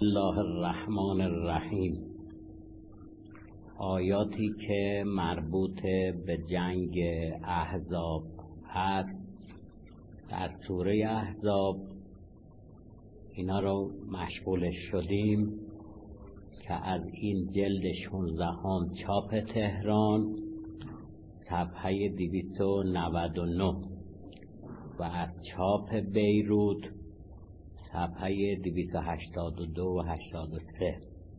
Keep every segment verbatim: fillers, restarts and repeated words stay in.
الله الرحمن الرحیم. آیاتی که مربوط به جنگ احزاب هست در سوره احزاب، اینا رو مشغول شدیم که از این جلد شانزدهم چاپ تهران صفحه دویست و نود و نه و از چاپ بیروت صفحه دویست و هشتاد و دو و هشتاد و سه.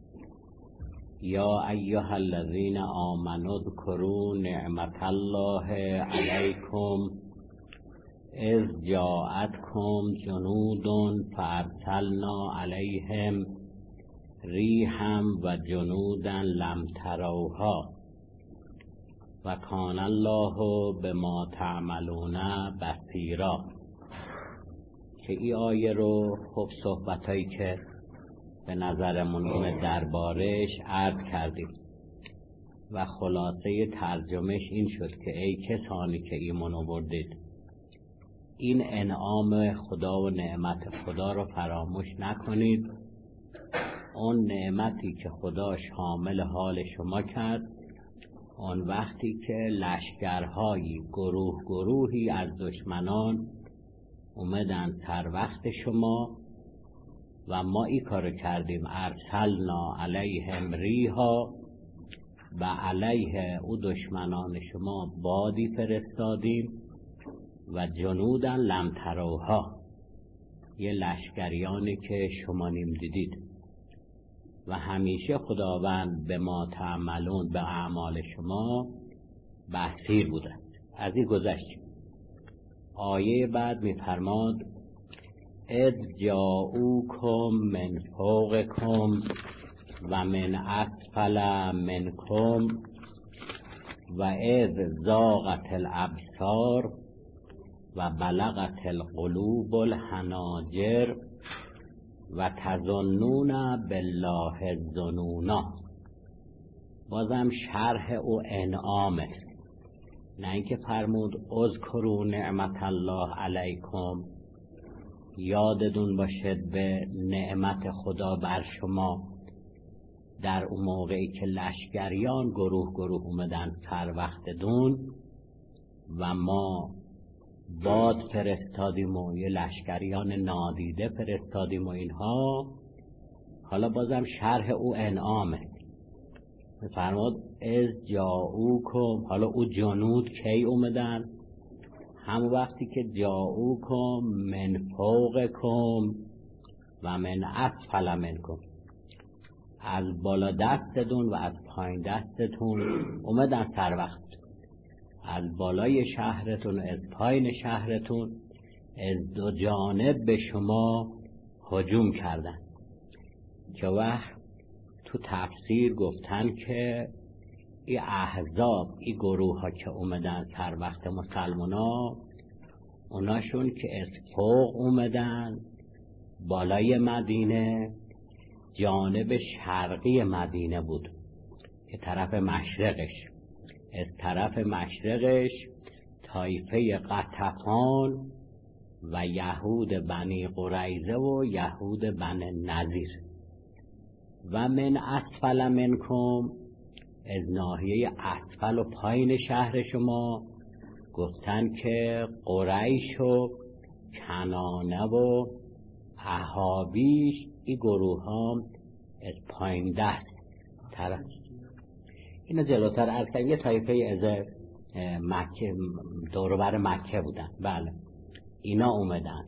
یا ایها الذین آمنوا اذکروا نعمت الله علیکم اذ جاءتکم جنود فارسلنا علیهم ریحا و جنودا لم تروها و کان الله بما تعملون بصیرا. که این آیه رو خب صحبتایی که به نظرمون اومد دربارش عرض کردیم و خلاصه ترجمهش این شد که ای کسانی که ایمان آوردید، این انعام خدا و نعمت خدا رو فراموش نکنید. اون نعمتی که خدا شامل حال شما کرد اون وقتی که لشکرهایی گروه گروهی از دشمنان اومدن سر وقت شما و ما این کار کردیم، ارسلنا علیهم ریحا، و علیه او دشمنان شما بادی فرستادیم و جنودا لم تروها، یه لشکریانی که شما نیم دیدید. و همیشه خداوند به ما تعملون، به اعمال شما بصیر بوده. از این گذشتیم. آیه بعد می فرماد اذ جاءوکم من فوقکم و من اسفل منکم و اذ زاغت الابصار و بلغت القلوب الحناجر و تظنون بالله الظنونا. بازم شرح او انعامه، نه اینکه فرمود اذکروا نعمت الله علیکم، یادتون باشد به نعمت خدا بر شما در اون موقعی که لشکریان گروه گروه اومدن سر وقت دون و ما باد فرستادیم و یه لشکریان نادیده فرستادیم و اینها. حالا بازم شرح او انعامه، فرمود از جاءوکم، حالا او جنود کی اومدن؟ هم وقتی که جاءوکم من فوقکم و من اسفل منکم، از بالا دستتون و از پایین دستتون اومدن سر وقت، از بالای شهرتون از پایین شهرتون، از دو جانب به شما هجوم کردن. که وقت تو تفسیر گفتن که این احزاب، این گروه ها که اومدن سر وقت مسلمان ها، اوناشون که از فوق اومدن بالای مدینه، جانب شرقی مدینه بود که طرف مشرقش، از طرف مشرقش طایفه قطفان و یهود بنی قریظه و یهود بنی نذیر. و من اسفل منکم، از ناحیه اسفل و پایین شهر شما گفتن که قریش و کنانه و احابیش، این گروه ها از پایین دست طرف. اینا جلوتر از که یه طایفه از مکه دوربر مکه بودن. بله، اینا اومدن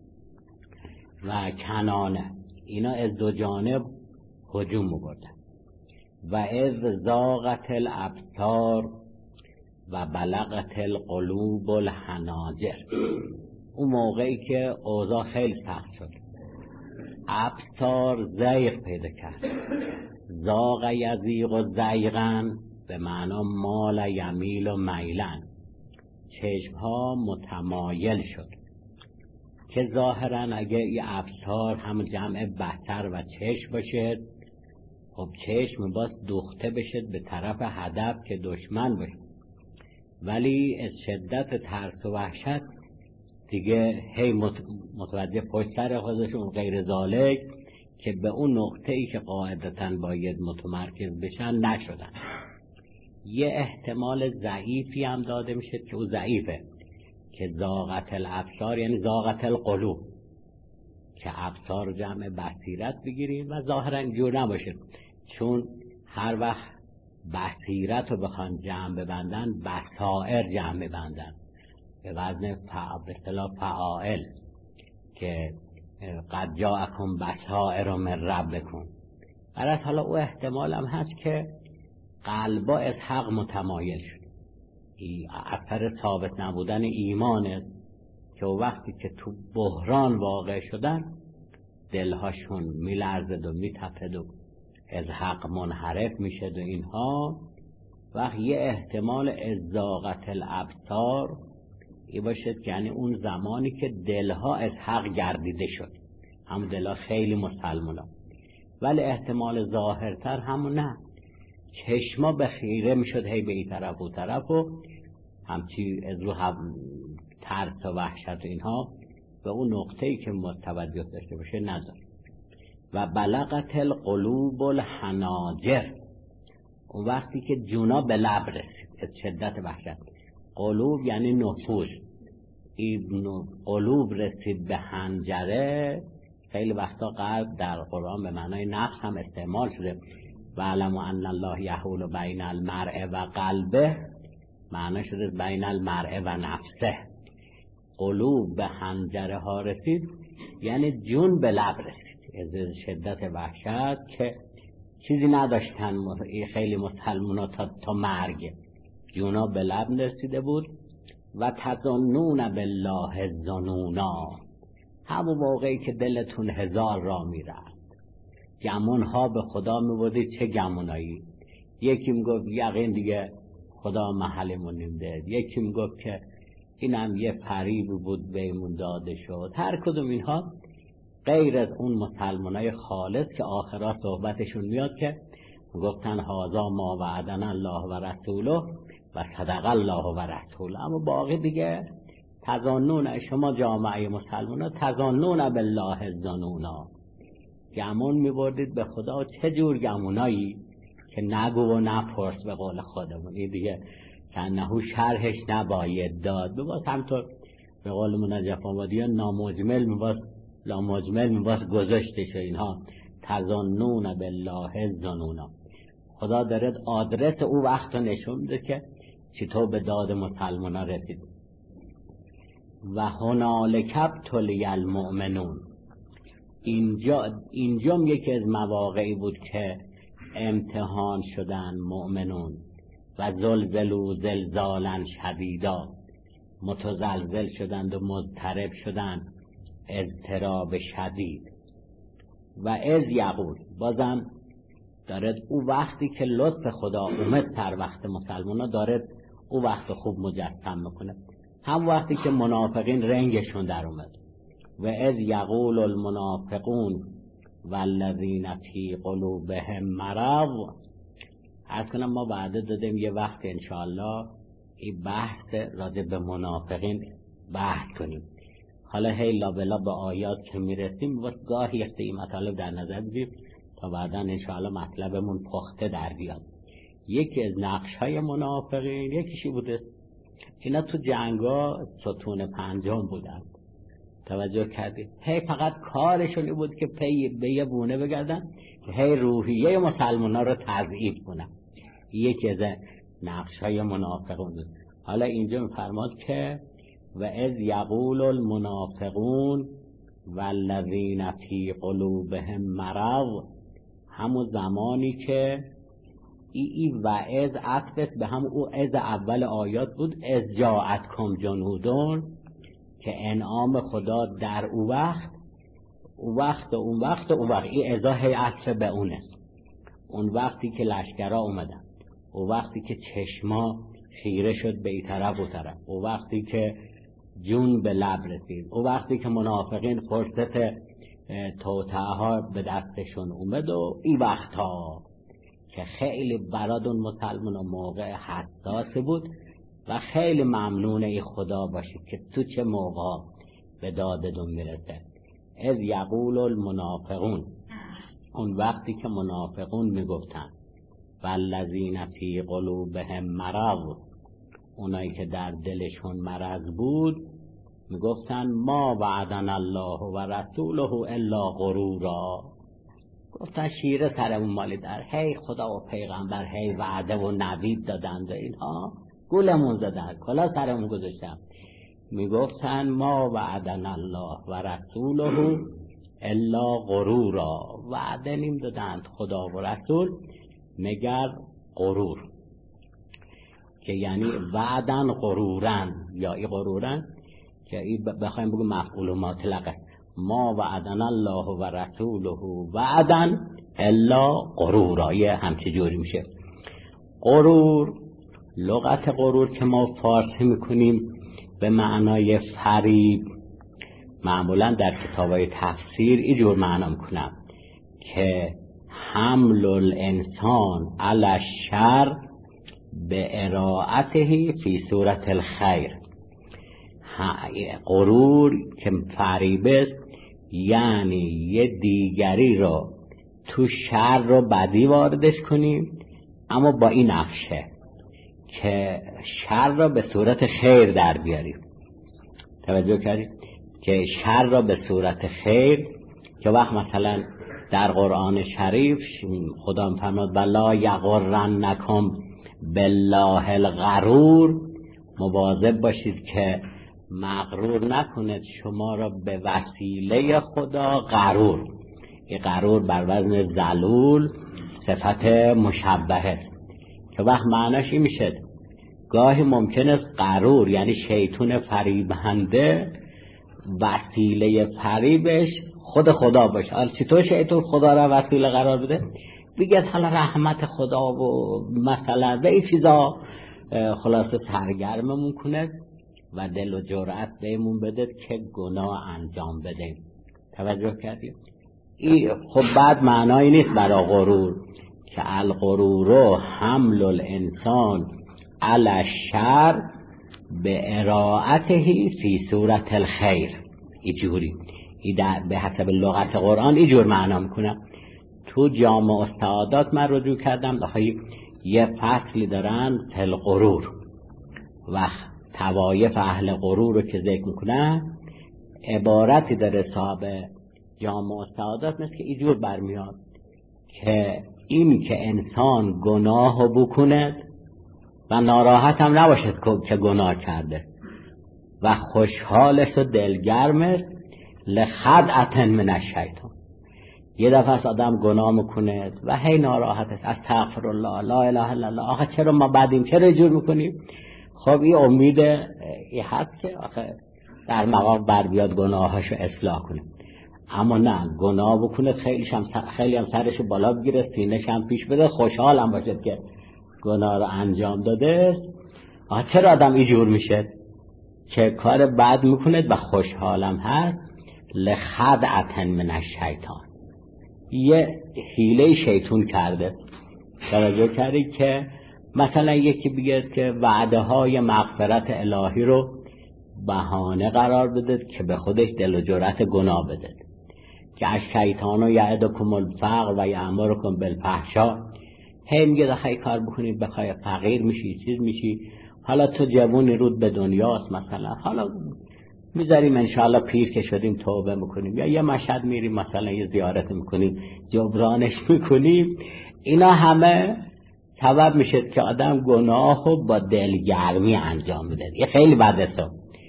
و کنانه، اینا از دو جانب هجوم بردن. و اذ زاغت الابصار و بلغت القلوب الحناجر، اون موقعی که اوضاع خیلی سخت شد، ابصار زیغ پیدا کرد. زاغ یزیغ و زیغن به معنا مال یمیل و میلن، چشم ها متمایل شد. که ظاهرا اگه این ابصار هم جمع بصر و چشم باشد، خب چشم باز دوخته بشد به طرف هدف که دشمن باشه، ولی از شدت ترس و وحشت دیگه هی متوجه پشت سر خودشون غیر ذالک که به اون نقطه ای که قاعدتاً باید متمرکز بشن نشدن. یه احتمال ضعیفی هم داده میشه که او ضعیفه، که زاغت الابصار یعنی زاغت القلوب، که ابصار جمع بصیرت بگیریم و ظاهرا اینجور نباشه، چون هر وقت بصیرت رو بخوان جمع ببندن بصائر جمع ببندن به وزن به اصطلاح فعائل، که قد جاءکم بصائر من ربکم. برای حالا او احتمال هم هست که قلبا از حق متمایل شد، اثر ثابت نبودن ایمان است که وقتی که تو بحران واقع شدن دلهاشون میلرزد و میتپد و از حق منحرف میشد و اینها. وقت یه احتمال ازاغت الابصار ای باشد که یعنی اون زمانی که دلها از حق گردیده شد، هم دلها خیلی مسلمان ها. ولی احتمال ظاهرتر همون نه، چشما به خیره میشد هی به این طرف و طرف و همچی از رو هم ترس و وحشت و اینها به اون نقطه‌ای که متوجه داشته باشه نذار. و بلغت القلوب الحناجر، اون وقتی که جونا به لب رسید از شدت وحشت. قلوب یعنی نفوس، این قلوب رسید به حنجره. خیلی وقتا قلب در قرآن به معنای نفس هم استعمال شده، و علم ان الله یحول بین المرء و قلبه، معنی شده بین المرء و نفسه. قلوب به حنجره ها رسید یعنی جون به لب رسید از شدت وحشت که چیزی نداشتن. خیلی مسلمان تا, تا مرگ جونا به لب رسیده بود. و تظنون بالله الظنونا، همون موقعی که دلتون هزار را میرد، گمون ها به خدا میبودید. چه گمونایی؟ یکی میگفت یقین دیگه خدا محلمون نمیده، یکی میگفت که اینم یه فریب بود بهمون داده شد. هر کدوم اینها غیر از اون مسلمانای خالص که آخرا صحبتشون میاد که گفتن هذا ما وعدنا الله و رسوله و صدق الله و رسوله. اما باقی دیگه تظنون، شما جامعه مسلمان تظنون بالله الظنونا، گمون میبردید به خدا. چه جور گمونایی که نگو و نپرس به قول خودمون. این دیگه کنهو شرحش نباید داد. بباز همطور به قول منجف آبادی نامجمل میباز لامجمل میباز گذاشتش و اینها. تظنون بالله الظنونا، خدا دارد آدرس او وقت نشون میده که چطور به داد مسلمان ها رسید. و هنالک ابتلی المؤمنون، اینجا اینجا یکی از مواقعی بود که امتحان شدن مؤمنون. و زلزلوا زلزالا شدیدا، متزلزل شدند و مضطرب شدند اضطراب شدید. و از یقول، بازم دارد او وقتی که لطف خدا اومد سر وقت مسلمان دارد او وقت خوب مجسم میکنه، هم وقتی که منافقین رنگشون در اومد. و از یقول المنافقون والذین فی قلوبهم مرض. عرض کنم ما وعده دادیم یه وقت انشاءالله این بحث راجع به منافقین بحث کنیم. حالا هی لابلا به آیات که میرسیم بس گاهی اخت این مطالب در نظر بگیریم تا بعدا انشاءالله مطلبمون پخته در بیاد. یکی از نقش های منافقین یکیشی بوده اینا تو جنگا ستون پنجم بودن. توجه کردید؟ هی فقط کارشون بود که پی به یه بونه بگردن هی روحیه مسلمان ها رو تضعیف کنن. یکی از نقش های منافقون. حالا اینجا میفرماد که و از یقول المنافقون والذین فی قلوبهم مرض، همون زمانی که ای ای و از عطفت به هم او از اول آیات بود. از جاءتکم جنودون، که انعام خدا در او وقت او وقت و اون وقت و اون وقت این ازای عطف به اونه. اون وقتی که لشکرها اومدن، او وقتی که چشما خیره شد به این طرف و طرف، او وقتی که جون به لب رسید، او وقتی که منافقین فرصت توطئه ها به دستشون اومد و این وقت ها که خیلی برادون مسلمان و موقع حساس بود. و خیلی ممنون ای خدا باشید که تو چه موقع به دادتون میرسه. از یقول المنافقون، اون وقتی که منافقون میگفتن والذین فی قلوبهم مرض، اونایی که در دلشون مرض بود میگفتن ما وعدنا الله و رسوله الا غرورا، گفتن شیره سرمون مالیدن، هی خدا و پیغمبر هی وعده و نوید دادند و اینها گولمون زدن، کلا سرمون گذاشتن. میگفتن ما وعدنا الله و رسوله الا غرورا، وعده نیم دادند خدا و رسول مگر غرور، که یعنی وعدن غرورن، یا ای غرورن که ای بخوایم بگم مفعول مطلقه، ما وعدنا الله و رسوله وعدن الا غرورا، یه همچه جوری میشه. غرور، لغت غرور که ما فارسی میکنیم به معنای فریب، معمولا در کتابای تفسیر اینجور معنا میکنم که حمل الانسان علی الشر به اراعته فی صورت الخیر. غرور که فریب است یعنی یه دیگری رو تو شر رو بدی واردش کنیم، اما با این نقشه که شر را به صورت خیر در بیاریم. توجه کردید که شر را به صورت خیر، که وقت مثلا در قرآن شریف خدا می‌فرماد ولا یغرنکم بالله الغرور، مواظب باشید که مغرور نکند شما را به وسیله خدا غرور. این غرور بر وزن ذلول صفت مشبهه، که وقت معناش این میشه گاهی ممکن است غرور یعنی شیطون فریبنده وسیله فریبش خود خدا باشه. حالا چطور شیطون خدا را وسیله قرار بده؟ بگید حالا رحمت خدا و مثلا به این چیزا خلاصه سرگرممون کنه و دل و جرأت بهمون بده که گناه انجام بدیم. توجه کردید؟ این خب بعد معنایی نیست برای غرور که الغرور حمل الانسان علی الشر به اراعته فی صورت الخیر، اینجوری ای به حسب لغت قرآن اینجور معنا میکنم. تو جامع السعادات من رجوع کردم، یه فصلی دارن تل غرور و توایف اهل غرور رو که ذکر میکنن، عبارتی داره صاحب جامع السعادات مثل که اینجور برمیاد که این که انسان گناه بکند و ناراحت هم نباشد که گناه کرده و خوشحالش و دلگرمش لخدعة من الشیطان. یه دفعه آدم گناه میکنه و هی ناراحت است، استغفر الله لا اله الا الله، آخه چرا ما بعدیم چرا جور میکنیم؟ خب این امید این هست که آخه در مقام بر بیاد گناهاشو اصلاح کنه. اما نه، گناه بکنه خیلی هم خیلی هم سرشو بالا بگیره، سینه‌ش هم پیش بده، خوشحال هم باشه که گناه رو انجام داده. آخه چرا آدم اینجور میشه که کار بد میکنه و خوشحالم هست؟ لخدعة من الشیطان، یه حیله شیطون کرده. توجه کردی که مثلا یکی بگه که وعده های مغفرت الهی رو بهانه قرار بده که به خودش دل و جرأت گناه بده، که از شیطان و یعدکم الفقر و یأمرکم بالفحشاء، هی میگه دخواه کار بکنید بخواه فقیر میشی چیز میشی، حالا تو جوونی رود به دنیاست مثلا، حالا میذاریم انشاءالله پیر که شدیم توبه میکنیم، یا یه مشهد میریم مثلا یه زیارت میکنیم جبرانش میکنیم. اینا همه سبب میشه که آدم گناهو با دلگرمی انجام بده. یه خیلی بده سو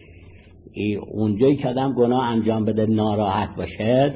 اونجایی که آدم گناه انجام بده ناراحت باشه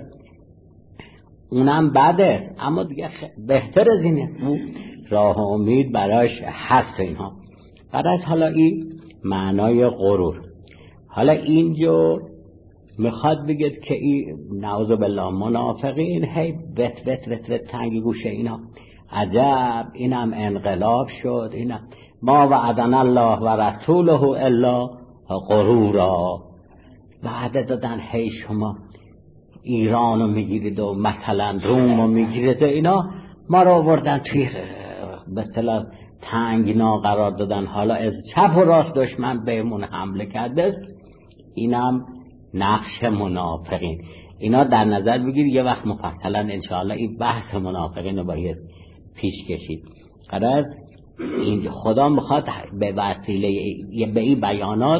اونم بده، اما دیگه بهتر از اینه، راه امید براش هست اینها. براش حالا این معنای غرور. حالا اینجا میخواد بگید که این نعوذ بالله منافقین هی وت وت وت وت تنگ گوشه اینا، عجب اینم انقلاب شد، اینم ما وعدنا الله و رسوله الا غرورا، وعده دادن هی شما ایرانو میگیرید و مثلا رومو میگیرید و اینا، ما رو آوردن توی به اصطلاح تنگنا قرار دادن، حالا از چپ و راست دشمن بهمون حمله کرده. اینم نقش منافقین. اینا در نظر بگیر. یه وقت مفصلا انشاءالله این بحث منافقین رو باید پیش کشید. قرار این خدا میخواد به وسیله به این بیانات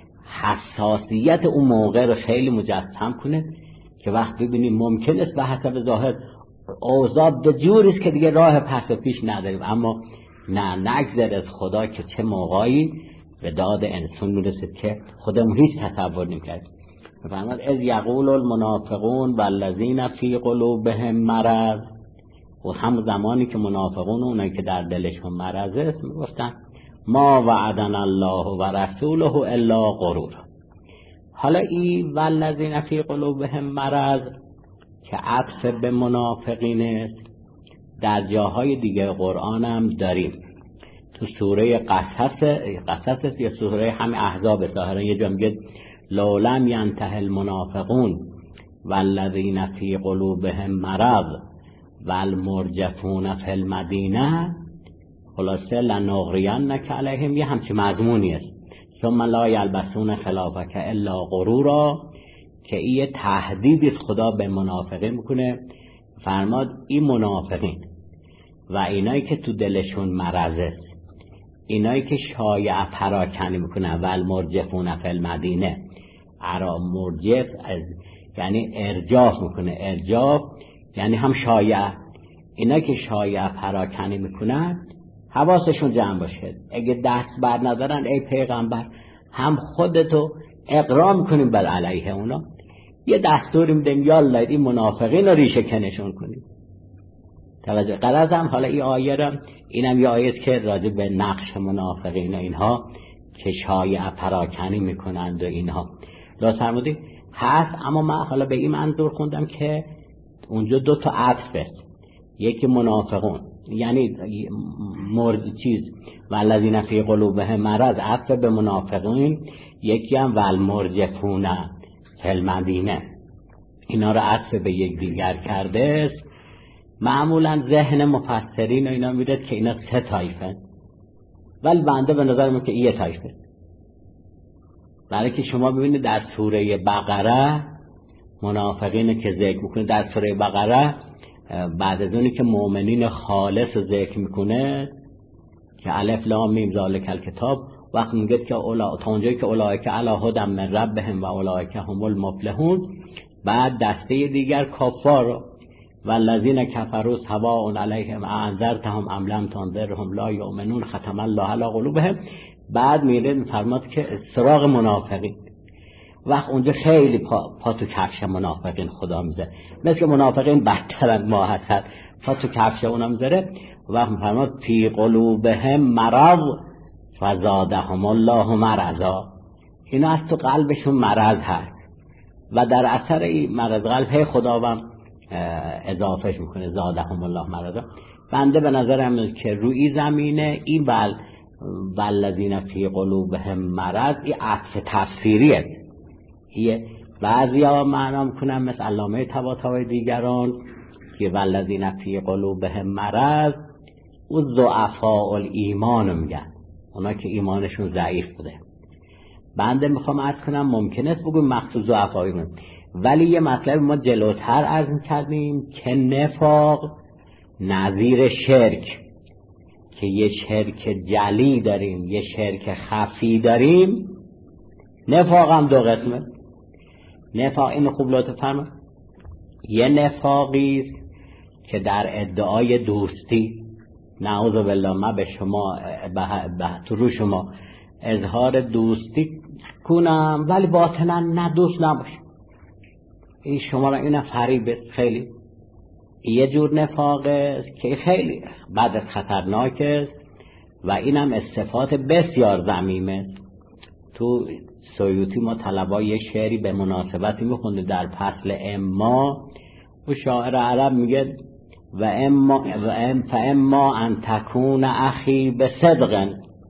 حساسیت اون موقع رو خیلی مجسم کنه که وقت ببینیم ممکن است به حسب ظاهر اوضاع به جوری است که دیگه راه پس و پیش نداریم، اما نه نگذر از خدا که چه موقعی به داد انسان میرسید که خودمون هیچ تصور نمی‌کرد. فرمود اذ یقول المنافقون والذین فی قلوبهم مرض، و هم زمانی که منافقون اونایی که در دلشون مرض است میگفتن ما وعدنا الله و رسوله الا غرور. حالا این والذین فی قلوبهم مرض که عطف به منافقین است در جاهای دیگه قرآن هم داریم. تو سوره قصص قصص یا سوره هم احزاب ظاهرا یه جا میگه لو لم ینته المنافقون والذین فی قلوبهم مرض والمرجفون فی المدینه خلاصه لنغرینک علیهم، یه همچی مضمونی است. ثم لا یلبسون خلافک الا غرورا، که این تهدیدی خدا به منافقین میکنه. فرماد این منافقین و اینایی که تو دلشون مرضه، اینایی که شایعه پراکنی میکنن و المرجفون فی المدینه، ارا مرجف از یعنی ارجاف میکنه، ارجاف یعنی هم شایعه، اینایی که شایعه پراکنی میکنن حواسشون جمع باشه. اگه دست بر ندارن ای پیغمبر هم خودتو اقرار میکنیم بر علیه اونا، یه دستوری میدیم یالا این منافقین رو ریشه کنشون کنیم. توجه قرازم. حالا این آیه رو اینم یه آیه که راجع به نقش منافقین و اینها که شایعه پراکنی میکنند و اینها لازم فرمودی هست، اما من حالا به این منظور خوندم که اونجا دو تا عطف است. یکی منافقون یعنی مرد چیز والذین فی قلوبهم مرض عطف به منافقین، یکی هم والمرجفون فی المدینه، اینا رو عطف به یک دیگر کرده است. معمولا ذهن مفسرین و اینا میره که اینا سه طایفه، ولی بنده به نظر من که یه طایفه. برای که شما ببینید در سوره بقره منافقین که ذکر میکنه، در سوره بقره بعد از اونی که مؤمنین خالص ذکر میکنه که الف لام میم ذالک الکتاب، وقت میگه که اولا تا اونجایی که اولئک علی هدی من ربهم و اولئک هم المفلحون، بعد دسته دیگر کفار والذین کفروا سواء علیهم انذرتهم ام لم تنذرهم لا یؤمنون ختم الله علی قلوبهم. بعد میره میفرماد که سراغ منافقین، وقت اونجا خیلی پا, پا تو کفش منافقین خدا میذاره، مثل منافقین بدترن ما هستن، پا تو کفش اونا میذاره. وقت میفرماد فی قلوبهم مرض فزادهم الله مرضا، اینا از تو قلبشون مرض هست و در اثر این مرض قلب خداوند اضافهش میکنه زادهم الله مرضا. بنده به نظرم که روی زمینه این بل والذین فی قلوبهم مرض این عطف تفسیری است. یه بعضیا معنا میکنن مثل علامه طباطبایی دیگران که والذین فی قلوبهم مرض و ضعفاء الایمان میگن، اونا که ایمانشون ضعیف بوده. بنده میخوام عرض کنم ممکن است بگویم مخصوص ضعفاء ایمان، ولی یه مطلب ما جلوتر عرض کردیم که نفاق نظیر شرک، که یه شرک جلی داریم یه شرک خفی داریم. نفاق هم دو قسمه. نفاق اینو خوب لطف فرما، یه نفاقی است که در ادعای دوستی، نعوذ بالله ما به شما به تو رو شما اظهار دوستی کنم ولی باطنا نه دوست نباش، این شما را این فریب است. خیلی یه جور نفاق است که خیلی بعد از خطرناک است و اینم از صفات بسیار ذمیمه. تو سیوطی ما طلبای یه شعری به مناسبتی میخونده در فصل اما، و شاعر عرب میگه و اما و ام فاما ان تکون اخی بصدق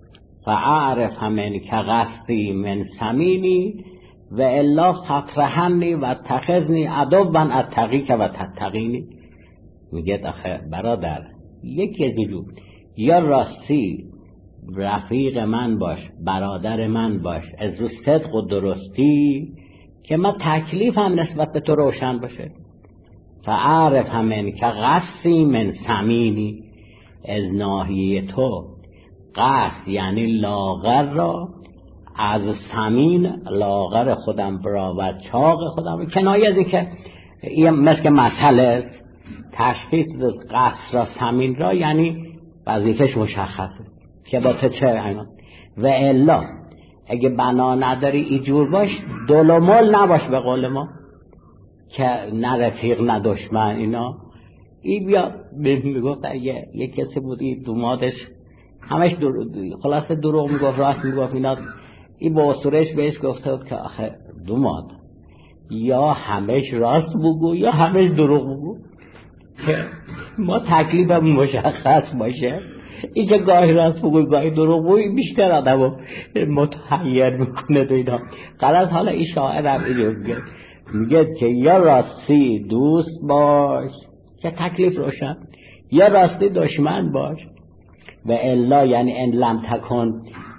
فاعرف من که قصدی من سمینی و الا فترهنی و تخذنی عدوا اتقیک و تتقینی. میگه آخه برادر یکی از دو، یا راستی رفیق من باش، برادر من باش از رو صدق و درستی، که ما تکلیف هم نسبت به تو روشن باشه. فعرف همین که قصی من سمینی، از ناحیه تو قصد یعنی لاغر را از سمین، لاغر خودم برا و چاق خودم را، کنایه از این که این مثل مسئله تشخیص قصد را سمین را، یعنی وظیفش مشخصه که با تو چه اینا. و الا اگه بنا نداری اینجور باش، دلمل نباش به قول ما که نه رفیق نه دشمن اینا. این بیا میگفت یه, یه کسی بود این دومادش همش در... خلاصه دروغ میگفت راست میگفت اینا. این با اسطورهش بهش گفته بود که آخه دوماد یا همش راست بگو یا همش دروغ بگو که ما تکلیفمون مشخص باشه. این که گاهی راست بگوی گاهی دروغ بگوی بیشتر آدمو متحیر میکنه تو اینا. غلط. حالا این شاعر هم اینو میگه میگه که یا راستی دوست باش که تکلیف روشن، یا راستی دشمن باش. و الا یعنی ان لم تکن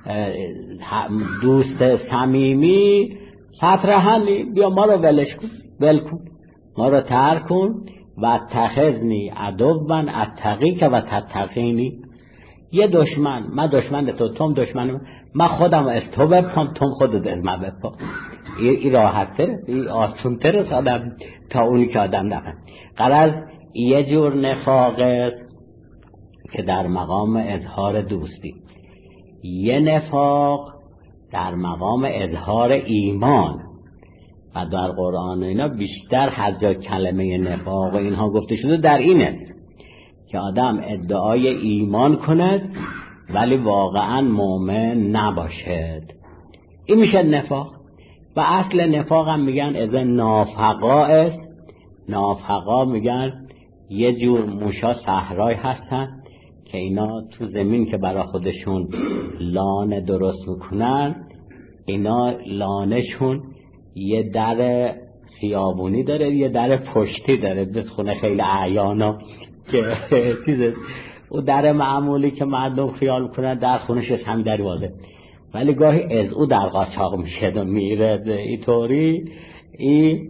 دوست صمیمی فترهنی، بیا ما رو ولش کن، ول کن ما رو ترک کن. و اتخذنی عدوا اتقی که و تتقینی، یه دشمن، من دشمن تو، توم دشمن من، من خودم از تو بپام، توم خودت از من بپام. این راحت تره، این آسون تره آدم تا اونی که آدم نفهم. غرض یه جور نفاقه که در مقام اظهار دوستی، یه نفاق در مقام اظهار ایمان. و در قرآن اینا بیشتر حتی کلمه نفاق و اینها گفته شده در این است که آدم ادعای ایمان کند ولی واقعا مؤمن نباشد. این میشه نفاق. و اصل نفاق هم میگن از نافقا است. نافقا میگن یه جور موشا صحرای هستن که اینا تو زمین که برای خودشون لانه درست میکنن، اینا لانهشون یه در خیابونی داره، یه در پشتی داره، به خونه خیلی اعیانا که چیزه. او در معمولی که مردم خیال کنن در خونش هم دروازه، ولی گاهی از او در قاچاق میشه و میره. اینطوری این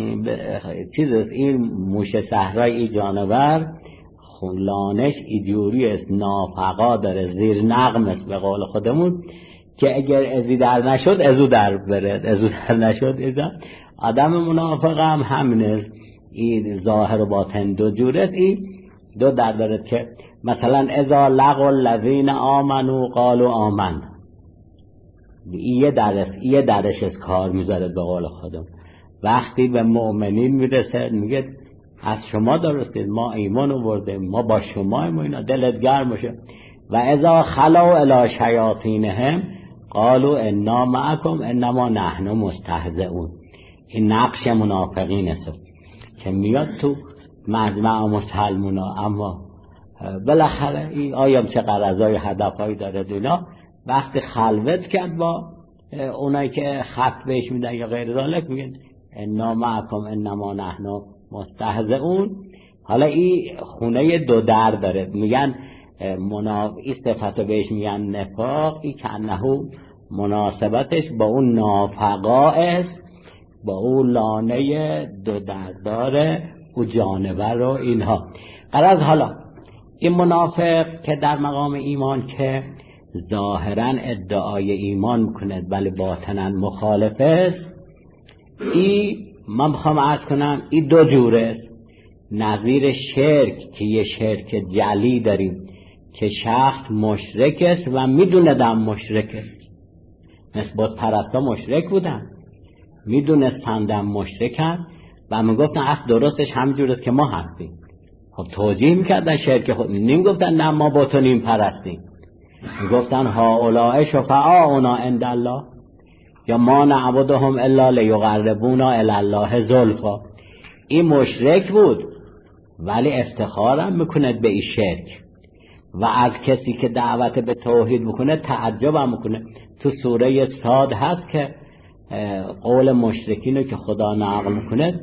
چیزه. این موش صحرای این جانور خونلانش اینجوری است، نافقا داره، زیر نغم است به قول خودمون، که اگر ازی در نشد ازو در بره، ازو در نشد ازو. آدم منافق هم همینه، این ظاهر و باطن دو جوره. این دو در داره که مثلا اذا لقوا الذین آمنوا قالوا آمنا، این یه درش یه درش از کار میذاره به قول خودم. وقتی به مؤمنین میرسه میگه از شما درستید، ما ایمان آوردیم، ما با شما ایم، اینا دلت گرم باشه. و اذا خلوا الی شیاطینهم قالوا انا معکم انما نحن مستهزئون. این نقش منافقین است که میاد تو مجمع مسلمونا، اما بالاخره این آیم چه غرضای هدفهایی داره اینا. وقتی خلوت کرد با اونایی که خط بهش میدن یا غیر ذالک، میگن انا معکم انما نحن مستهزئون. حالا این خونه دو در داره، میگن مناف... این صفتو بهش میگن نفاق. این که انه مناسبتش با اون نافقا است، با اون لانه دو در داره و جانور و اینها. غرض حالا این منافق که در مقام ایمان که ظاهرا ادعای ایمان میکند ولی باطنا مخالف است، این من میخوام عرض کنم این دو جوره است. نظیر شرک که یه شرک جلی داریم که شخص مشرک است و میدونه دم مشرک است. مثل بود پرستا مشرک بودن، میدونستندم مشرکن و میگفتن اصل درستش همجور است که ما هستیم. خب توجیه میکردن شرک خود، نمیگفتن نه ما با تو نیم پرستیم، میگفتن ها اولئک شفعاؤنا عند الله یا ما نعبدهم الا لیقربونا الی الله زلفا. این مشرک بود ولی افتخارم میکند به این شرک و از کسی که دعوت به توحید میکنه تعجب هم میکنه. تو سوره صاد هست که قول مشرکینو که خدا نقل میکنه،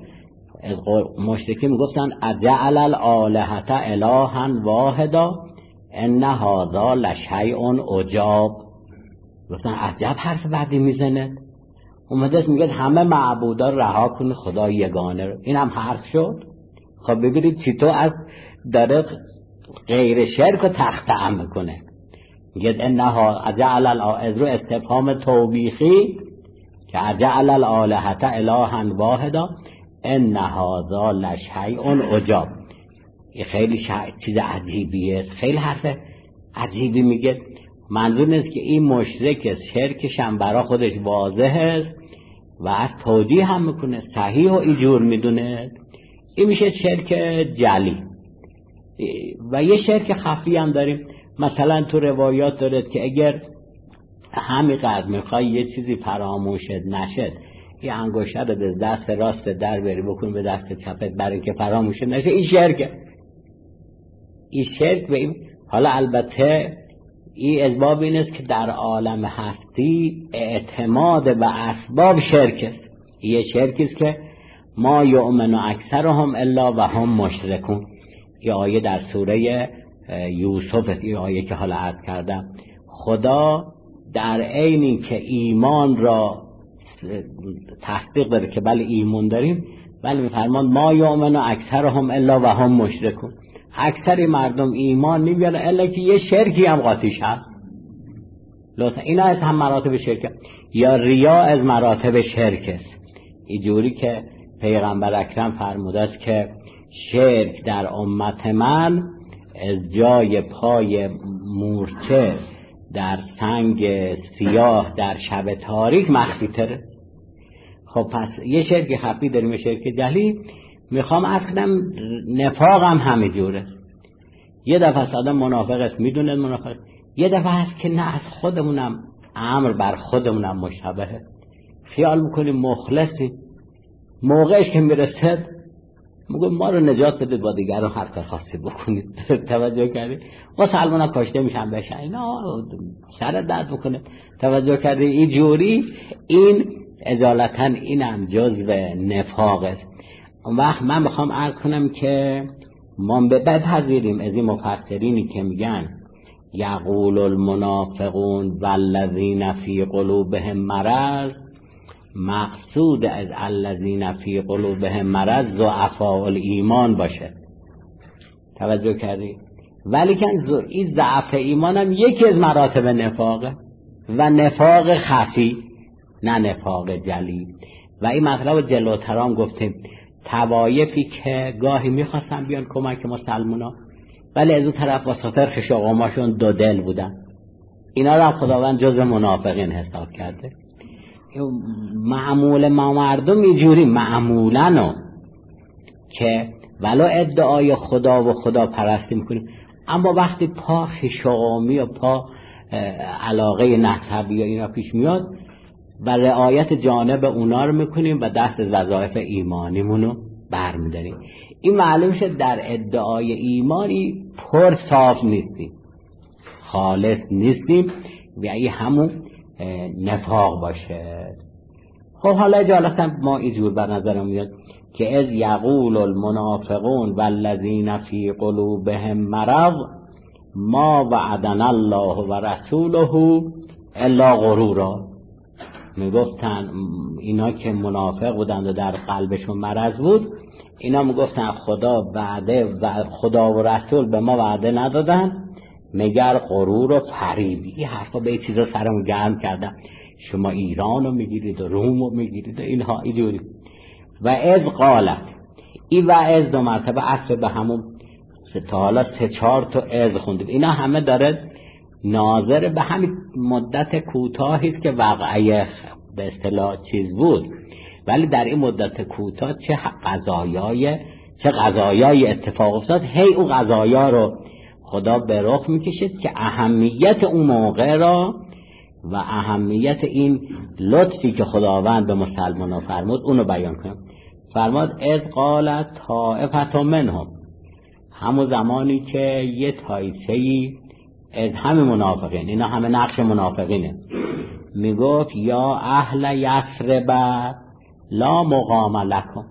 مشرکین میگفتن اجعل الالهه الها واحدا ان هذا لشیء عجاب. گفتن عجب حرف بعدی میزنه. اومده میگه همه معبودا رها کن، خدا یگانه رو. این هم حرف شد. خب ببینید چطور از داره غیر شرک رو تختم میکنه. میگه انها اجعل الالهه رو استفهام توبیخی که اجعل الالهه الها واحدا ان هذا لشیء عجاب. این خیلی شا... چیز عجیبیه، خیلی حرف عجیبی میگه. منظور نیست که این مشرک شرکش هم برا خودش واضحه و از توجیه هم میکنه، صحیح و اینجور میدونه. این میشه شرک جلی. و یه شرک خفی هم داریم. مثلا تو روایات دارد که اگر همینقدر میخوای یه چیزی فراموشت نشد، یه انگشتر رو به دست راست در بری بکن به دست چپت برای اینکه فراموشت نشه، این شرکه. این شرک به این. حالا البته این اسباب این است که در عالم هستی اعتماد به اسباب شرک است. یه شرک است که ما یؤمن اکثرهم الا و هم مشرکون. این آیه در سوره یوسف است. این آیه که حالا عرض کردم، خدا در عین این که ایمان را تصدیق داره که بله ایمان داریم، ولی میفرمان ما یؤمن اکثرهم الا و هم مشرکون. اکثر مردم ایمان نمیارن الا که یه شرکی هم قاطیش هست. لطفا اینا از هم مراتب شرک. یا ریا از مراتب شرک است. اینجوری که پیغمبر اکرم فرموده است که شرک در امت من از جای پای مورچه در سنگ سیاه در شب تاریک مخفی تره. خب پس یه شرک خفی داریم، شرک جلی. میخوام اصلا نفاق هم همه جوره. یه دفعه آدم منافق است، میدونه منافق. یه دفعه هست که نه، از خودمونم امر بر خودمونم مشابهه. خیال میکنیم مخلصی، موقعش که میرسد میگه ما رو نجات بدید با دیگران هر کار خاصی بکنید. توجه کردید؟ مسلمان ها کشته میشن بشن، اینا سر درد میکنه. توجه کردید؟ این جوری این ازالتا اینم جزو نفاق است. اون وقت من بخوام عرض کنم که ما بپذیریم از این مفسرینی که میگن یقول المنافقون والذین فی قلوبهم مرض، مقصود از الذین فی قلوبهم مرض ضعفاء الایمان باشه. توجه کردی؟ ولی که این ضعف ایمان هم یکی از مراتب نفاقه و نفاق خفی، نه نفاق جلی. و این مطلب جلوترام گفتیم. توایفی که گاهی میخواستن بیان کمک مسلمونا، ولی از اون طرف واسطر خشاقاماشون دو دل بودن، اینا را خداوند جز منافقین حساب کرده. معمول ما مردم اینجوری معمولنو که ولو ادعای خدا و خدا پرستی میکنیم، اما وقتی پا خشاقامی و پا علاقه نسبی یا اینا پیش میاد و رعایت جانب اونا رو میکنیم و دست از وظایف ایمانیمونو برمیداریم. این معلوم شد در ادعای ایمانی پر صاف نیستیم، خالص نیستیم و این همون نفاق باشه. خب حالا اجالتا ما اینجور بر نظرم میاد که از یقول المنافقون والذین فی قلوبهم مرض ما وعدنا الله و رسوله الا غرورا. میگفتن اینا که منافق بودند و در قلبشون مرض بود، اینا میگفتن خدا وعده و خدا و رسول به ما وعده ندادن مگر غرور و فریبی. این حرفا به این چیزا سرمون گرم کردن. شما ایران رو میگیرید و روم رو میگیرید و اینها اینجوری. و از قالت، این و از دو مرتبه عطف به همون تا حالا سه چهار تا از خوندیم. اینا همه داره ناظر به همین مدت کوتاهی است که واقعه به اصطلاح چیز بود، ولی در این مدت کوتاه چه قضایای چه قضایای اتفاق افتاد. هی اون قضایا رو خدا به رخ میکشید که اهمیت اون موقع را و اهمیت این لطفی که خداوند به مسلمانان فرمود اونو بیان کنم. فرماد اذ قالت طائفة منهم، همون زمانی که یه طایفه‌ای از همه منافقین، اینا همه نقش منافقینه، میگفت یا اهل یثرب لا مقام لکم.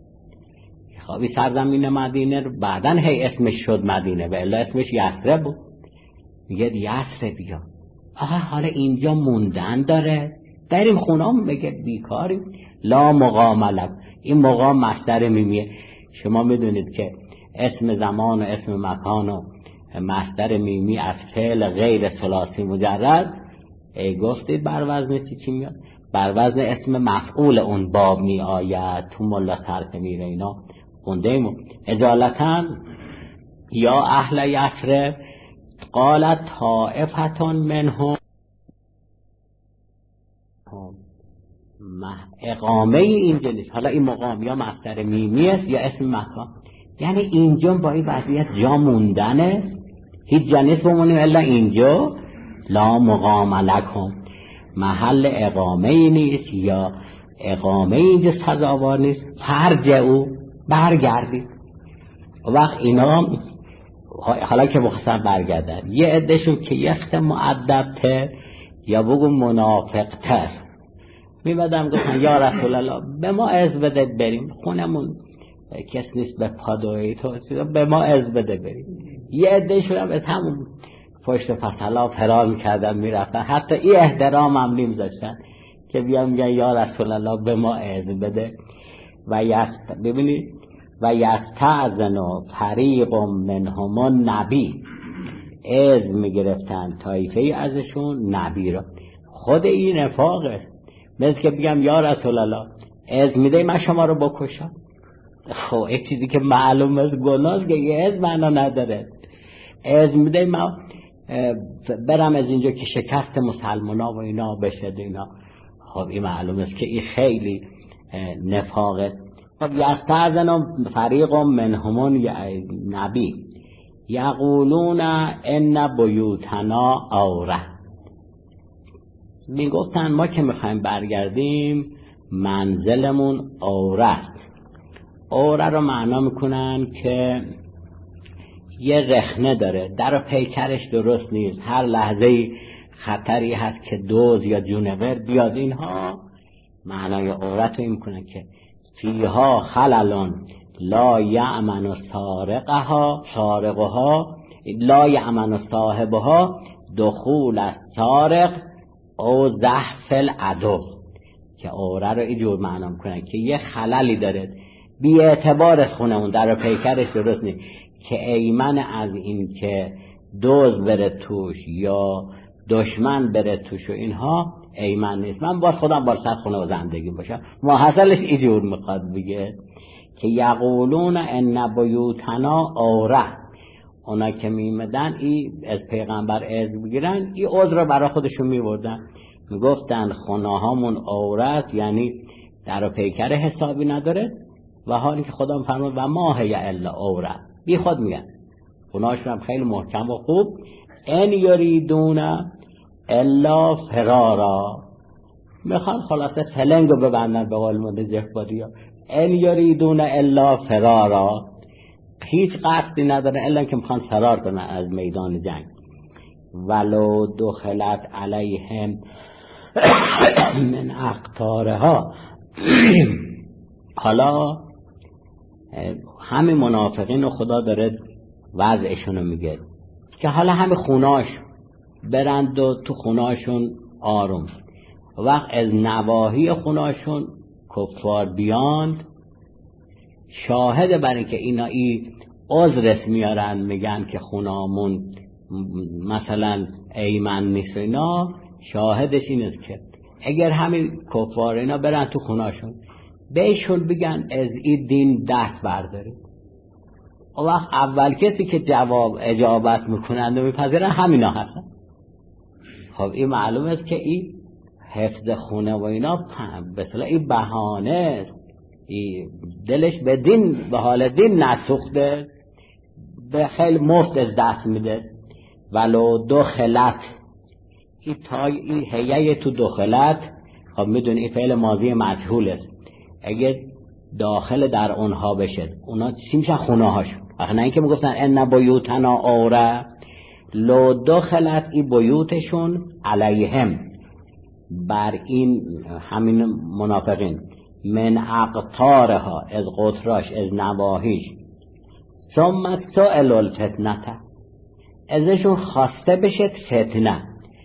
خب سرزمین مدینه بعدن هی اسمش شد مدینه و الا اسمش یثرب بود. میگه یثرب بیا آها حالا اینجا موندن داره بریم خونام، بگه بیکاریم. لا مقام لک، این مقام مصدر میمیه. شما میدونید که اسم زمان و اسم مکان و مصدر میمی از فعل غیر ثلاثی مجرد ای گفتید بر وزن چی چی میاد؟ بر وزن اسم مفعول اون باب می آید. تو ملا صرف میره اینا خونده ایمون. اجالتاً یا اهل یثرب قالت طائفتون منهم، اقامه اینجا نیست. حالا این مقام یا مصدر میمی است یا اسم مکان، یعنی اینجا با این وضعیت جا موندنه، هیچ جا نیست بمونیم الا اینجا. لا مقام لکم، محل اقامه نیست یا اقامه اینجا سزاوار نیست. فرجعوا، برگردید. وقت اینا حالا که مخصوصا برگردن، یه عدهشون که یخت مؤدبتر یا بگو منافقتر میبادم گفتن یا رسول الله به ما عز بده بریم خونمون، کس نیست به پادوی تو، به ما عز بده بریم. یه عدهشون هم از همون پشت فصلا فرار میکردن میرفتن، حتی این احترام هم نمیذاشتن که بیان میگن یا رسول الله به ما عز بده. و یست ببینید و یستأذن فریق منهم النبی، عز میگرفتن طایفه ازشون نبی را. خود این نفاقه، مثل که بگم یا رسول الله عز میده من شما رو بکشم. خب این چیزی که معلوم است گناه که یه عز معنا نداره. عز میده من برم از اینجا که شکست مسلمانا و اینا بشه اینا. خب این معلوم است که این خیلی نفاقه. خب یستأذن فریق منهم نبی یقولون ان بیوتنا عوره، میگفتن ما که میخوایم برگردیم منزلمون عوره است. عوره رو معنا میکنن که یه رخنه داره، در و پیکرش درست نیست، هر لحظه خطری هست که دوز یا جونور بیاد. اینها معنای عورت رو این میکنن که فیها خللون لا یأمن سارقها سارقها لا یأمن صاحبها دخول السارق او زحف العدو، که عوره رو اینجور معنا میکنن که یه خللی داره، بی اعتبار از خونمون در و پیکرش درست نیست، که ایمن از این که دوز بره توش یا دشمن بره توش و اینها ایمن نیست. من باز خودم با سر خونه و زندگی باشم. محصلش اینجور میخواد بگه که یقولون ان بیوتنا عوره، اونا که میمدن ای از پیغمبر عزم بگیرن این عذر رو برای خودشون میبردن، میگفتن خونه هامون عوره است، یعنی در و پیکر حسابی نداره، و حالی که خدا فرمود و ما هی الا عوره، بی خود میگن خونهاشون هم خیلی محکم و خوب. ان یریدون الا فرارا، میخوان خلاصه سلنگ رو ببندن به قول مده جهبادی ها. ان یریدون الا فرارا، هیچ قصدی نداره الا که میخوان فرار کنن از میدان جنگ. ولو دخلت علیهم من اقطارها، حالا همه منافقین رو خدا داره وضعشون رو میگه که حالا همه خوناش برند و تو خوناشون آروم، وقت از نواحی خوناشون کفار بیاند، شاهد برای که اینا ای عذرت میارن، میگن که خونامون مثلا ایمن نیست اینا، شاهدش این است که اگر همین کفار اینا برن تو خوناشون بهشون بگن از این دین دست بردارید، و وقت اول کسی که جواب اجابت میکنند و میپذیرن همینا هستن. خب این معلوم است که این حفظ خونه و اینا به اصطلاح این بهانه است، این دلش به دین به حال دین نسوخته، به خیلی مفت از دست میده. ولو دخلت، این تای این هیئه تو دخلت، خب میدونی این فعل ماضی مجهول است، اگه داخل در اونها بشه اونا چی میشن؟ خونه هاشون. آخه نه اینکه میگفتن ان بیوتنا عوره، لو دخلت ای بیوتشون علیهم، بر این همین منافقین، من اقطارها از قطراش از نواهیش، ثم سئلوا الفتنه، ازشون خواسته بشه فتنه.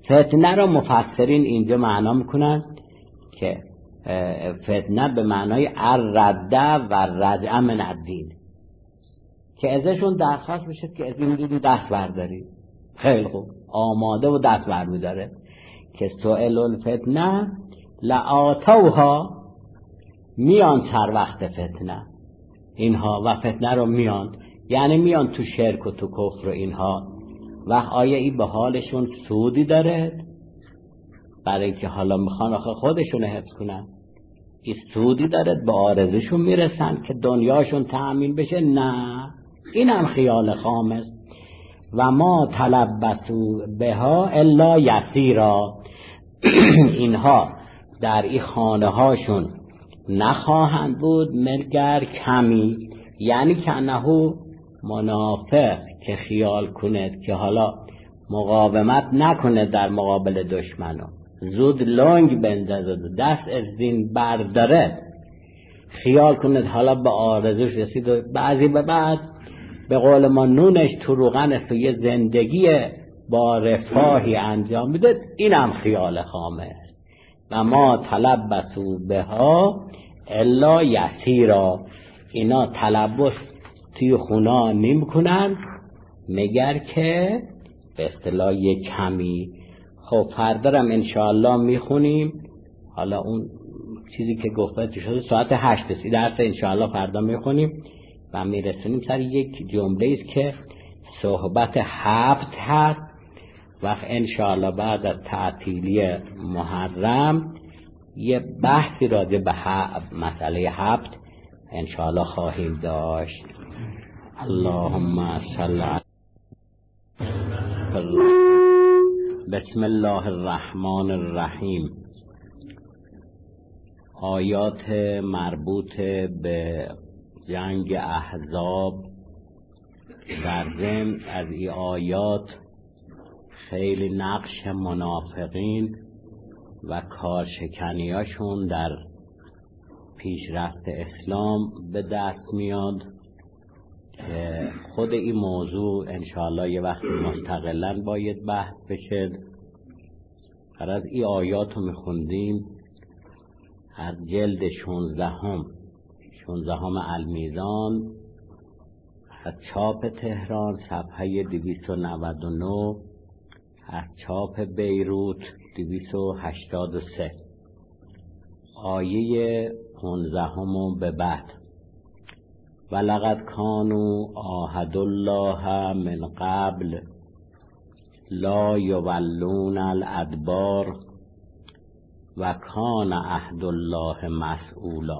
فتنه را مفسرین اینجا معنا میکنن که فتنه به معنای الرده و رجع من الدین، که ازشون درخواست میشه که از این دین دست برداری. خیلی خوب، آماده و دست برمیداره که سئل الفتنه لآتوها، میان سر وقت فتنه اینها و فتنه رو میان، یعنی میان تو شرک و تو کفر و اینها. و آیا این به حالشون سودی داره؟ برای که حالا میخوان آخه خودشون حفظ کنن، این سودی داره؟ به آرزوشون میرسن که دنیاشون تأمین بشه؟ نه، این هم خیال خام است. و ما تلبسوا بها الا یسیرا، اینها در این خانه هاشون نخواهند بود مگر کمی، یعنی که انه منافق که خیال کند که حالا مقاومت نکنه در مقابل دشمنان، زود لنگ بندازه، دست از دین برداره، خیال کند حالا به آرزوش رسید و بعضی به بعد به قول ما نونش تو روغن است و یه زندگی با رفاهی انجام میده، اینم خیال خامه است. و ما تلبسوا بها الا یسیرا، اینا تلبس توی خونا نمی کنن مگر که به اصطلاح یک کمی. خب فردارم انشاءالله میخونیم، حالا اون چیزی که گفته شده ساعت هشت است، درس انشاءالله فردا میخونیم و میرسونیم سر یک جمله است که صحبت هفت هست. و انشاءالله بعد از تعطیلی محرم یه بحثی راجع به مسئله هفت انشاءالله خواهیم داشت. اللهم صل علی بسم الله الرحمن الرحیم. آیات مربوط به جنگ احزاب، در ضمن از این آیات خیلی نقش منافقین و کارشکنیاشون در پیشرفت اسلام به دست میاد که خود این موضوع انشاءالله یه وقت مستقلاً باید بحث بشه. هر از این آیات رو میخوندیم از جلد شونزدهم شونزدهم المیزان از چاپ تهران صفحه دویست و نود و نه، از چاپ بیروت دویست و هشتاد و سه، آیه پانزدهم به بعد. ولقد کانوا عاهدوا الله من قبل لا یولون الادبار و کان عهد الله مسئولا.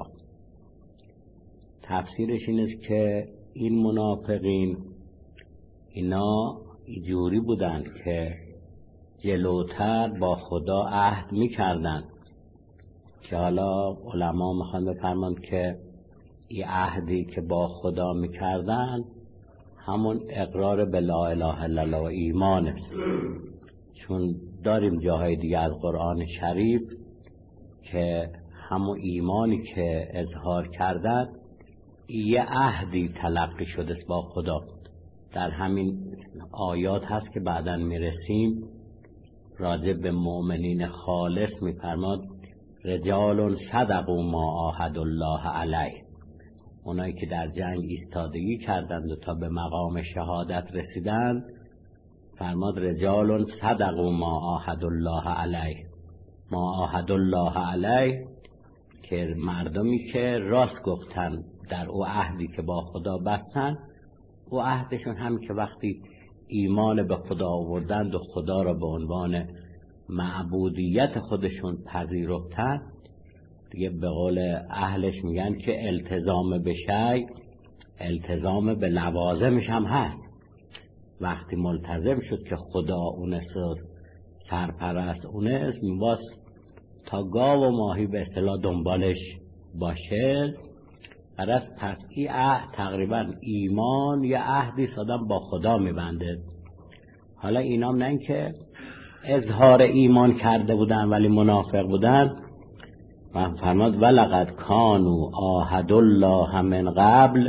تفسیرش این است که این منافقین اینا جوری بودن که جلوتر با خدا عهد میکردن که حالا علما میخوان بفرماند که این عهدی که با خدا میکردن همون اقرار به لا اله الا الله و ایمان است. چون داریم جاهای دیگه از قرآن شریف که همون ایمانی که اظهار کردن یه عهدی تلقی شده با خدا. در همین آیات هست که بعداً میرسیم راجع به مؤمنین خالص میفرماد رجال صدقوا ما عاهدوا الله علیه، اونایی که در جنگ ایستادگی کردند و تا به مقام شهادت رسیدند، فرماد رجال صدقوا ما عاهدوا الله علیه. ما عاهدوا الله علیه که مردمی که راست گفتن در او عهدی که با خدا بستن، او عهدشون هم که وقتی ایمان به خدا آوردند و خدا را به عنوان معبودیت خودشون پذیرفتن، دیگه به قول اهلش میگن که التزام به شیء التزام به لوازمش هم هست. وقتی ملتزم شد که خدا اونست، سرپرست اونست، میواس تا گاو و ماهی به اصطلاح دنبالش باشه. پس پس این عهد تقریبا ایمان یا عهدی آدم با خدا میبنده. حالا اینام نه که اظهار ایمان کرده بودن ولی منافق بودن، و فرماد ولقد کانوا عاهدوا الله من قبل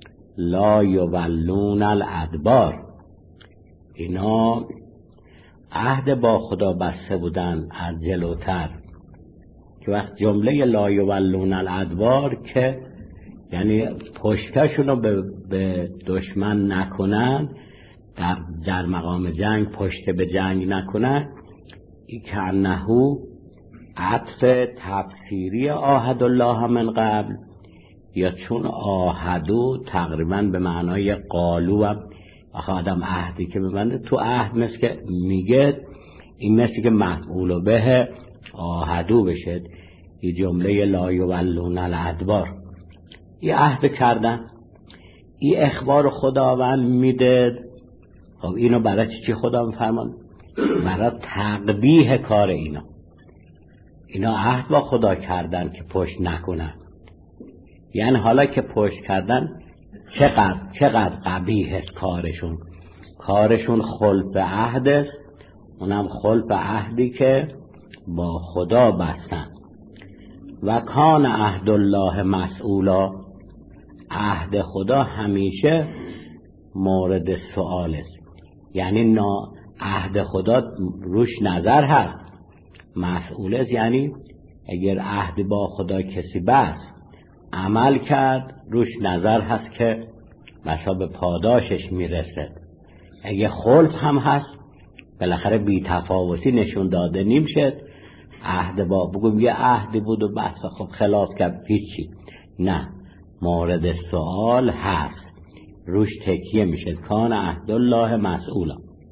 لا یولون الادبار. اینا عهد با خدا بسته بودن از جلوتر، که وقت جمله لا یولون الادبار که یعنی پشتشون رو به, به دشمن نکنن، در, در مقام جنگ پشت به جنگ نکنن، ای که انهو عطف تفسیری آهد الله من قبل، یا چون آهدو تقریبا به معنای قالو هم آخه آدم عهدی که ببنده تو عهد مثل که میگه، این مثل که مفعول به آهدو بشه. این جمله لا یولون الادبار، این عهد کردن، این اخبار خداوند میده. خب اینو برای چی خدا میفرمان؟ برای تقبیح کار اینا. اینا عهد با خدا کردن که پشت نکنن، یعنی حالا که پشت کردن چقدر چقدر قبیح است کارشون. کارشون خلف عهد است، اونم خلف عهدی که با خدا بستن. و کان عهد الله مسئولا، عهد خدا همیشه مورد سؤال است. یعنی نا عهد خدا روش نظر هست، مسئول است. یعنی اگر عهد با خدا کسی بست عمل کرد، روش نظر هست که مثلا به پاداشش میرسد. اگه خلف هم هست، بالاخره بی تفاوتی نشون داده نمیشه. عهد با بگم یه عهدی بود و بس خب خلاف کرد هیچی، نه، مورد سوال هست، روش تکیه میشه. کان عهد الله مسئولا.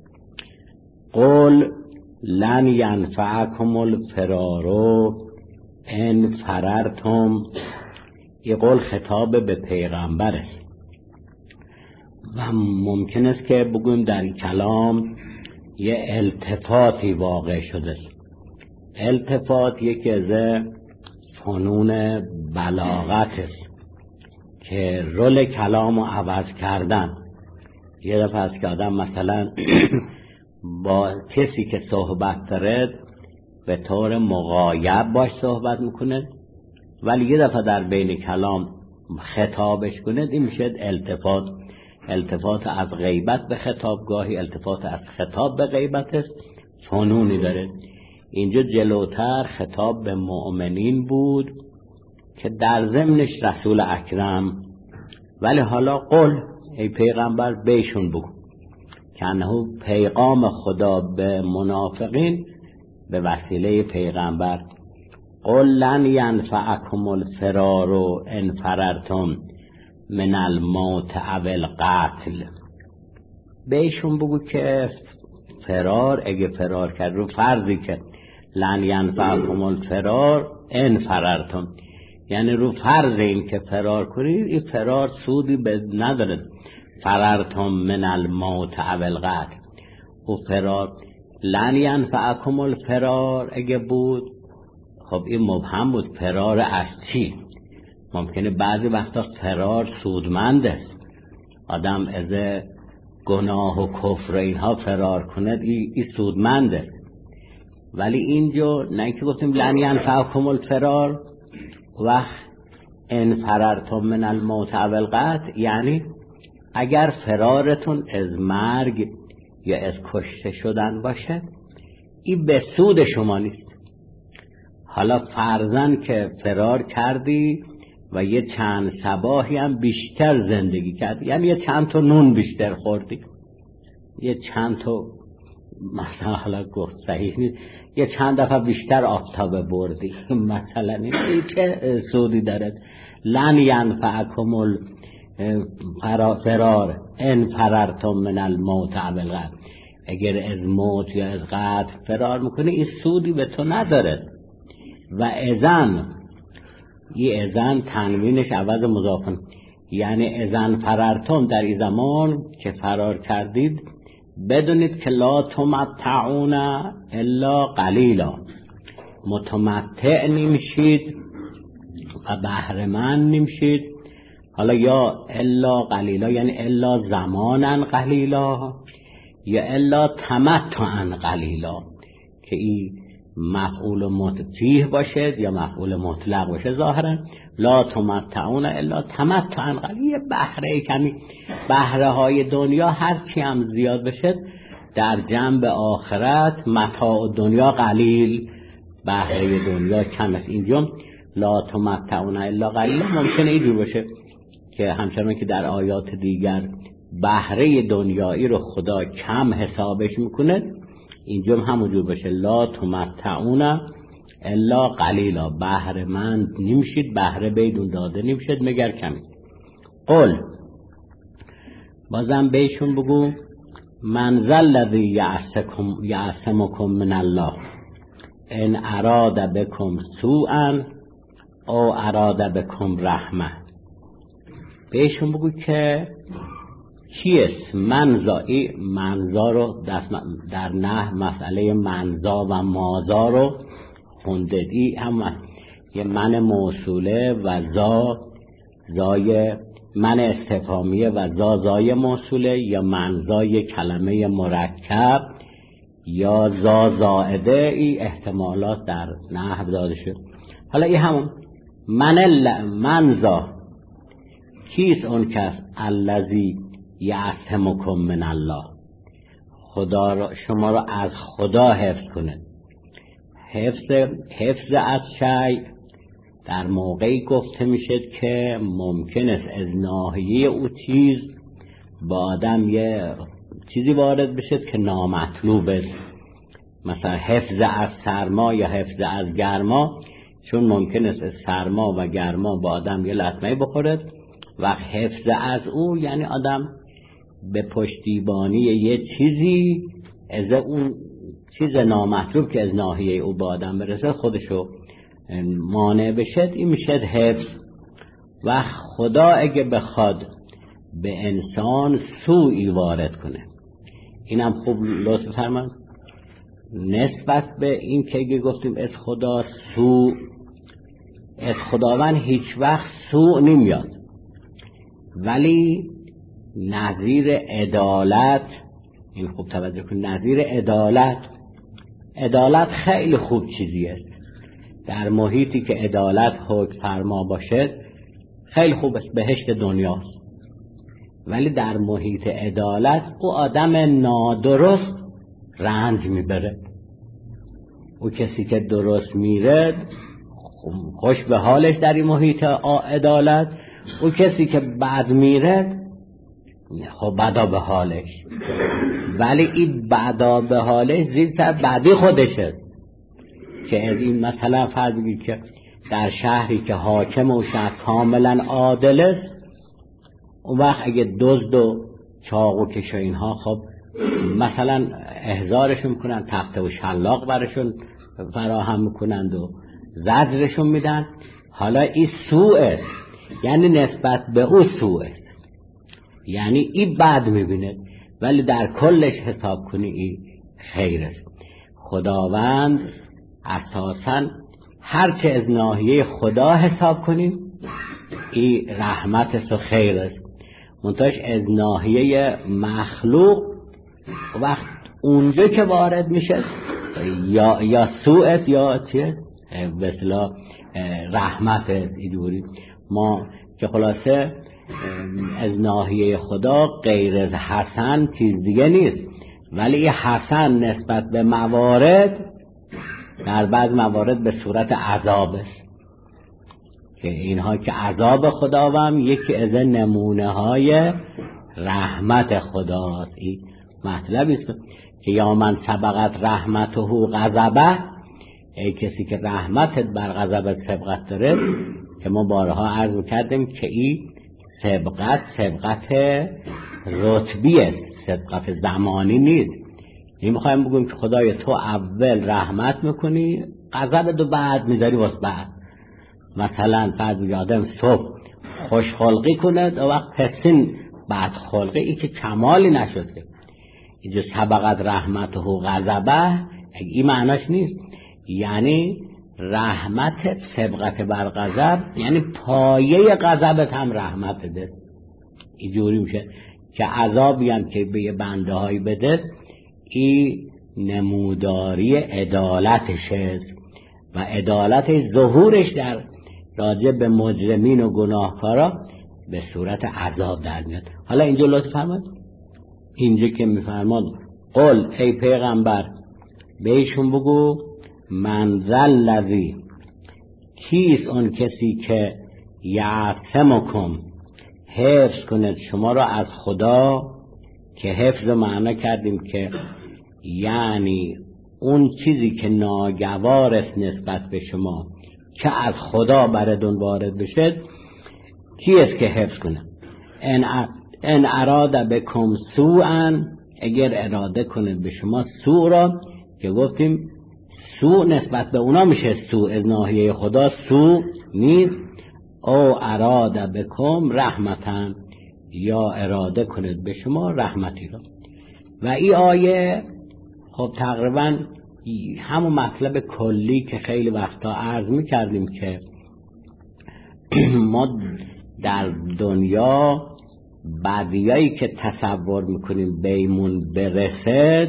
قل لن ینفعکم الفرار ان فررتم. این قول خطاب به پیغمبر است و ممکن است که بگویم در این کلام یه التفاتی واقع شده است. التفات یکی از فنون بلاغت است که رول کلام رو عوض کردن. یه دفعه است که آدم مثلا با کسی که صحبت داره به طور مغایب باش صحبت میکنه، ولی یه دفعه در بین کلام خطابش کنه، این میشه التفات. التفات از غیبت به خطاب، گاهی التفات از خطاب به غیبت است، فنونی داره. اینجا جلوتر خطاب به مؤمنین بود که در ضمنش رسول اکرم، ولی حالا قل ای پیغمبر بهشون بگو که انه پیغام خدا به منافقین به وسیله پیغمبر. قل لن ینفعکم الفرار ان فررتم من الموت او القتل. بهشون بگو که فرار، اگه فرار کرد، رو فرضی که لن ینفعکم الفرار ان فررتم، یعنی رو فرض این که فرار کنید، این فرار سودی به نداره. فررتم من الموت او القتل، و فرار لن ینفعکم الفرار اگه بود، خب این مبهم بود. فرار از چی؟ ممکنه بعضی وقتا فرار سودمند است، آدم از گناه و کفر اینها فرار کنه، این ای سودمند است. ولی اینجا نه که گفتیم لن ینفعکم الفرار و ان فررتم من الموت او القتل، یعنی اگر فرارتون از مرگ یا از کشته شدن باشه، این به سود شما نیست. حالا فرضاً که فرار کردی و یه چند صباحی هم بیشتر زندگی کردی، یعنی یه چند تا نون بیشتر خوردی، یه چند تا مثلا حالا گفت صحیح نیست، یه چند دفعه بیشتر آفتابه بردی مثلا، این چه سودی داره؟ لن ینفعکم الفرار ان فررتم من الموت او القتل، اگر از موت یا از قتل فرار میکنی، این سودی به تو نداره. و اذن، یه اذن تنوینش عوض مضافن، یعنی اذن فررتم، در این زمان که فرار کردید بدونید که لا تمتعون الا قلیلا، متمتع نمیشید و بهره‌مند نمیشید. حالا یا الا قلیلا یعنی الا زمانا قلیلا، یا الا تمتعا قلیلا، که این مفعول متفیه باشه یا مفعول مطلق باشه. ظاهرا لا تمتعون الا تمتعا قلیلا، بهره کمی، بهره های دنیا هر چی هم زیاد بشه در جنب آخرت متاع دنیا قلیل، بهره دنیا کم است. اینجا لا تمتعون الا قلیلا ممکنه اینجور باشه که همچنان که در آیات دیگر بهره دنیایی رو خدا کم حسابش میکنه، اینجا همونجور باشه لا تمتعون الا قلیلا، بهره مند نمیشید، بهره بیدون داده نمیشید مگر کمی. قل بازم بهشون بگو من ذا الذی یعصمکم یعصمکم من الله ان اراد بكم سوءا او اراد بكم رحمه. بهشون بگو که کیست منزا، ای منزا رو در نه مسئله منزا و مازا رو خوندید، ای هم یه من موصوله و زا زای من استفهامیه و زا زای موصوله، یا منزای کلمه مرکب یا زا زائده، ای احتمالات در نحو داده شد. حالا ای همون من منزا کیست اون کس الذی یعصمکم من الله، خدا را شما را از خدا حفظ کنه. حفظ حفظ از شیء در موقعی گفته میشه که ممکن است از ناحیه او چیز با آدم یه چیزی وارد بشه که نامطلوب است، مثلا حفظ از سرما یا حفظ از گرما، چون ممکن است از سرما و گرما با آدم یه لطمه بخوره، و حفظ از او یعنی آدم به پشتیبانی یه چیزی از اون چیز نامطلوب که از ناحیه او با آدم برسه خودشو مانع بشه، این میشه حفظ. و خدا اگه بخواد به انسان سوئی وارد کنه، اینم خوب لطف فرمایید، نسبت به این که اگه گفتیم از خدا سو، از خداوند هیچ وقت سو نمیاد، ولی نظیر عدالت، این خوب توجه کن، نظیر عدالت، عدالت خیلی خوب چیزی است. در محیطی که عدالت حکم فرما باشه خیلی خوب است، بهشت دنیاست. ولی در محیط عدالت او آدم نادرست رنج میبره، او کسی که درست میره خوش به حالش در این محیط عدالت، او کسی که بد میره خب بدا به حالش. ولی این بدا به حالش زیر سر بدی خودشه، که از این مثلا فرض بگید که در شهری که حاکم و شهر کاملا عادل است، اون وقت اگه دزد و چاقو کش و اینها خب مثلا احضارشون میکنن، تخته و شلاق برشون فراهم میکنند و زجرشون میدن، حالا این سوء است، یعنی نسبت به او سوء است، یعنی این بد میبینه، ولی در کلش حساب کنی این خیر است. خداوند اساساً هرچه از ناحیه خدا حساب کنیم این رحمت است و خیر است، منتهاش از ناحیه مخلوق وقت اونجا که وارد میشه یا یا سوء است یا چیه به اصطلاح رحمت است. اینجوری ما که خلاصه از ناحیه خدا غیر از حسن چیز دیگه نیست، ولی این حسن نسبت به موارد در بعض موارد به صورت عذاب است، که اینها که عذاب خداوند یکی از نمونه های رحمت خداست. این مطلب است که یا من سبقت رحمته غضبه، ای کسی که رحمتت بر غضبت سبقت داره، که ما بارها عرض کردیم که این سبقت سبقت رتبی است، سبقت زمانی نیست. نمیخوایم بگیم که خدای تو اول رحمت میکنی غضبت رو بعد میذاری واسه بعد، مثلا فرض بگی آدم صبح خوشخلقی کنه و وقت پسین بعد خلقی، این که کمالی نشده. اینجا سبقت رحمته غضبه این معناش نیست، یعنی رحمت سبقت بر غضب، یعنی پایه غضبت هم رحمت ده. اینجوری میشه که عذابی هم که به بنده های بده این نموداری عدالتش است و عدالت ظهورش در راجع به مجرمین و گناهکارا به صورت عذاب در میاد. حالا اینجا لطف فرمایید، اینجا که میفرماد قل ای پیغمبر بهشون بگو من ذا الذی، کیست اون کسی که یعصمکم حفظ کند شما را از خدا، که حفظ معنا کردیم که یعنی اون چیزی که ناگوار است نسبت به شما که از خدا بردون وارد بشه، کی است که حفظ کنه؟ ان ان اراده بکم سوءا، اگر اراده کنه به شما سوء را، که گفتیم سوء نسبت به اونا میشه سوء، از ناحیه خدا سوء نیست. او اراده بکم رحمتاً، یا اراده کنید به شما رحمتی را. و این آیه خب تقریبا همون مطلب کلی که خیلی وقتا عرض میکردیم که ما در دنیا بدیایی که تصور میکنیم بیمون برسد،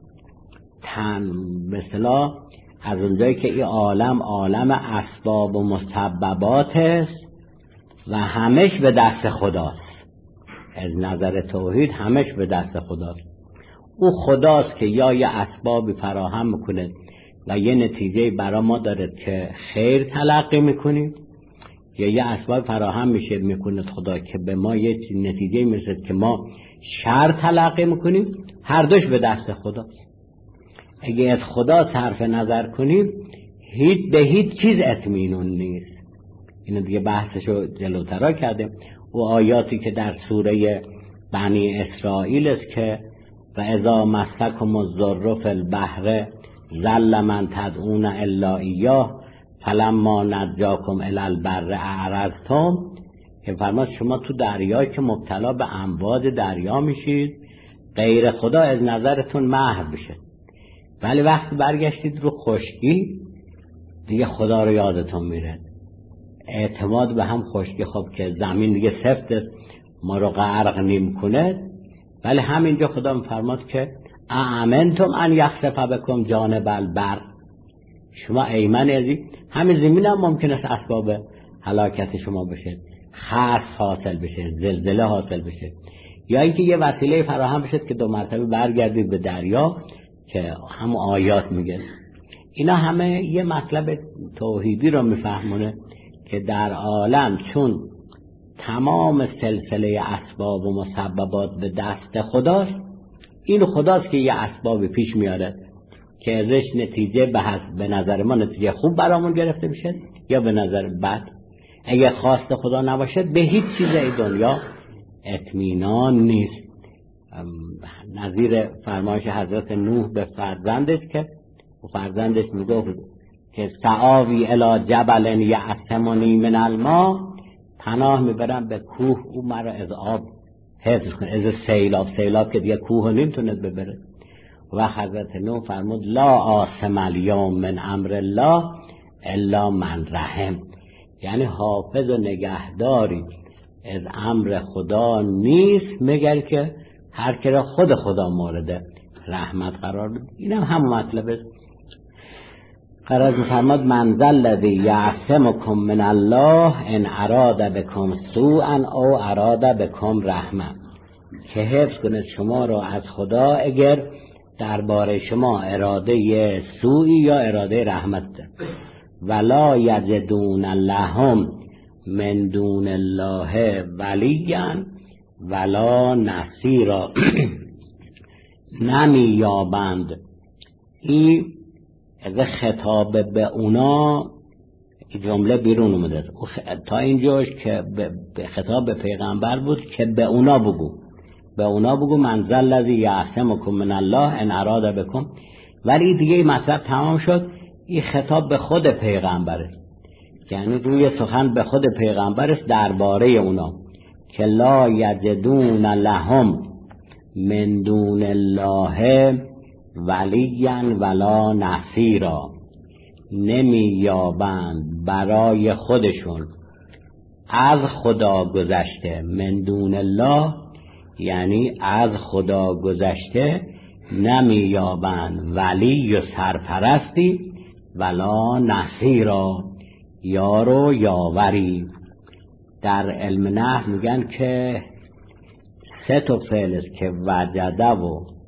تن مثلا از اونجایی که این عالم عالم اسباب و مسببات است و همش به دست خداست، از نظر توحید همش به دست خداست. او خداست که یا یه اسبابی فراهم میکنه و یه نتیجه برای ما داره که خیر تلقی میکنیم، یا یه اسباب فراهم میشه میکنه خدا که به ما یه نتیجه میرسه که ما شر تلقی میکنیم. هر دوش به دست خداست. اگه از خدا صرف نظر کنیم هیچ به هیچ چیز اطمینان نیست. اینو دیگه بحثشو جلوتر کردیم. و آیاتی که در سوره بنی اسرائیل است که و اذا مسکم الضر فی البحر ظل من تدعون الا ایاه فلما نجاکم الی البر اعرضتم، که فرماد شما تو دریایی که مبتلا به امواج دریا میشید غیر خدا از نظرتون محو بشه، ولی وقتی برگشتید رو خشکی دیگه خدا رو یادتون میره. اعتماد به هم خشکی، خب که زمین دیگه سفت است ما رو غرق نیم کنه، ولی همینجا خدا میفرماد که اامنتم ان یخسف بکم جانب البر، شما ایمن ازی همین زمین هم ممکن است اسباب هلاکت شما بشه، خسف حاصل بشه، زلزله حاصل بشه، یا اینکه یه وسیله فراهم بشه که دو مرتبه برگردید به دریا که هم آیات میگه. اینا همه یه مطلب توحیدی رو میفهمونه که در عالم چون تمام سلسله اسباب و مسببات به دست خداست، این خداست که یه اسباب پیش میاره که ازش نتیجه به حسب به نظر ما نتیجه خوب برامون گرفته میشه یا به نظر بد. اگه خواست خدا نباشه به هیچ چیز ای دنیا اطمینان نیست. نظیر فرمایش حضرت نوح به فرزندش که فرزندش میگفت که سعاوی الی جبل یعصمنی من الماء، پناه میبرم به کوه او مرا از آب حفظ کنه، از سیلاب، سیلاب که دیگه کوه نمیتونه ببره. و حضرت نوح فرمود لا عاصم الیوم من امر الله الا من رحم، یعنی حافظ و نگهداری از امر خدا نیست مگر که هر که را خود خدا مورد رحمت قرار بده. این هم هم مطلب است. قرار فرماد من ذا الذی یعصمکم من الله ان اراده بکم سوءا او اراده بکم رحمه، که حفظ کند شما را از خدا اگر درباره شما اراده سوئی یا اراده رحمت ده. ولا یجدون لهم من دون الله ولیا ولا نصیرا، نمی یابند. این از خطاب به اونا جمله بیرون اومده تا اینجاش که به خطاب به پیغمبر بود که به اونا بگو، به اونا بگو من ذا الذی یعصمکم من الله ان اراده بکم. ولی دیگه این مطلب تمام شد، این خطاب به خود پیغمبره، یعنی روی سخن به خود پیغمبر است درباره اونا که لا یجدون لهم من دون الله ولیا ولا نصیرا، نمی یابند برای خودشون از خدا گذشته، من دون الله یعنی از خدا گذشته نمی یابند ولی و سرپرستی، ولا نصیرا یار و یاوری. در علم نحو میگن که سه تا فعل است که وجده و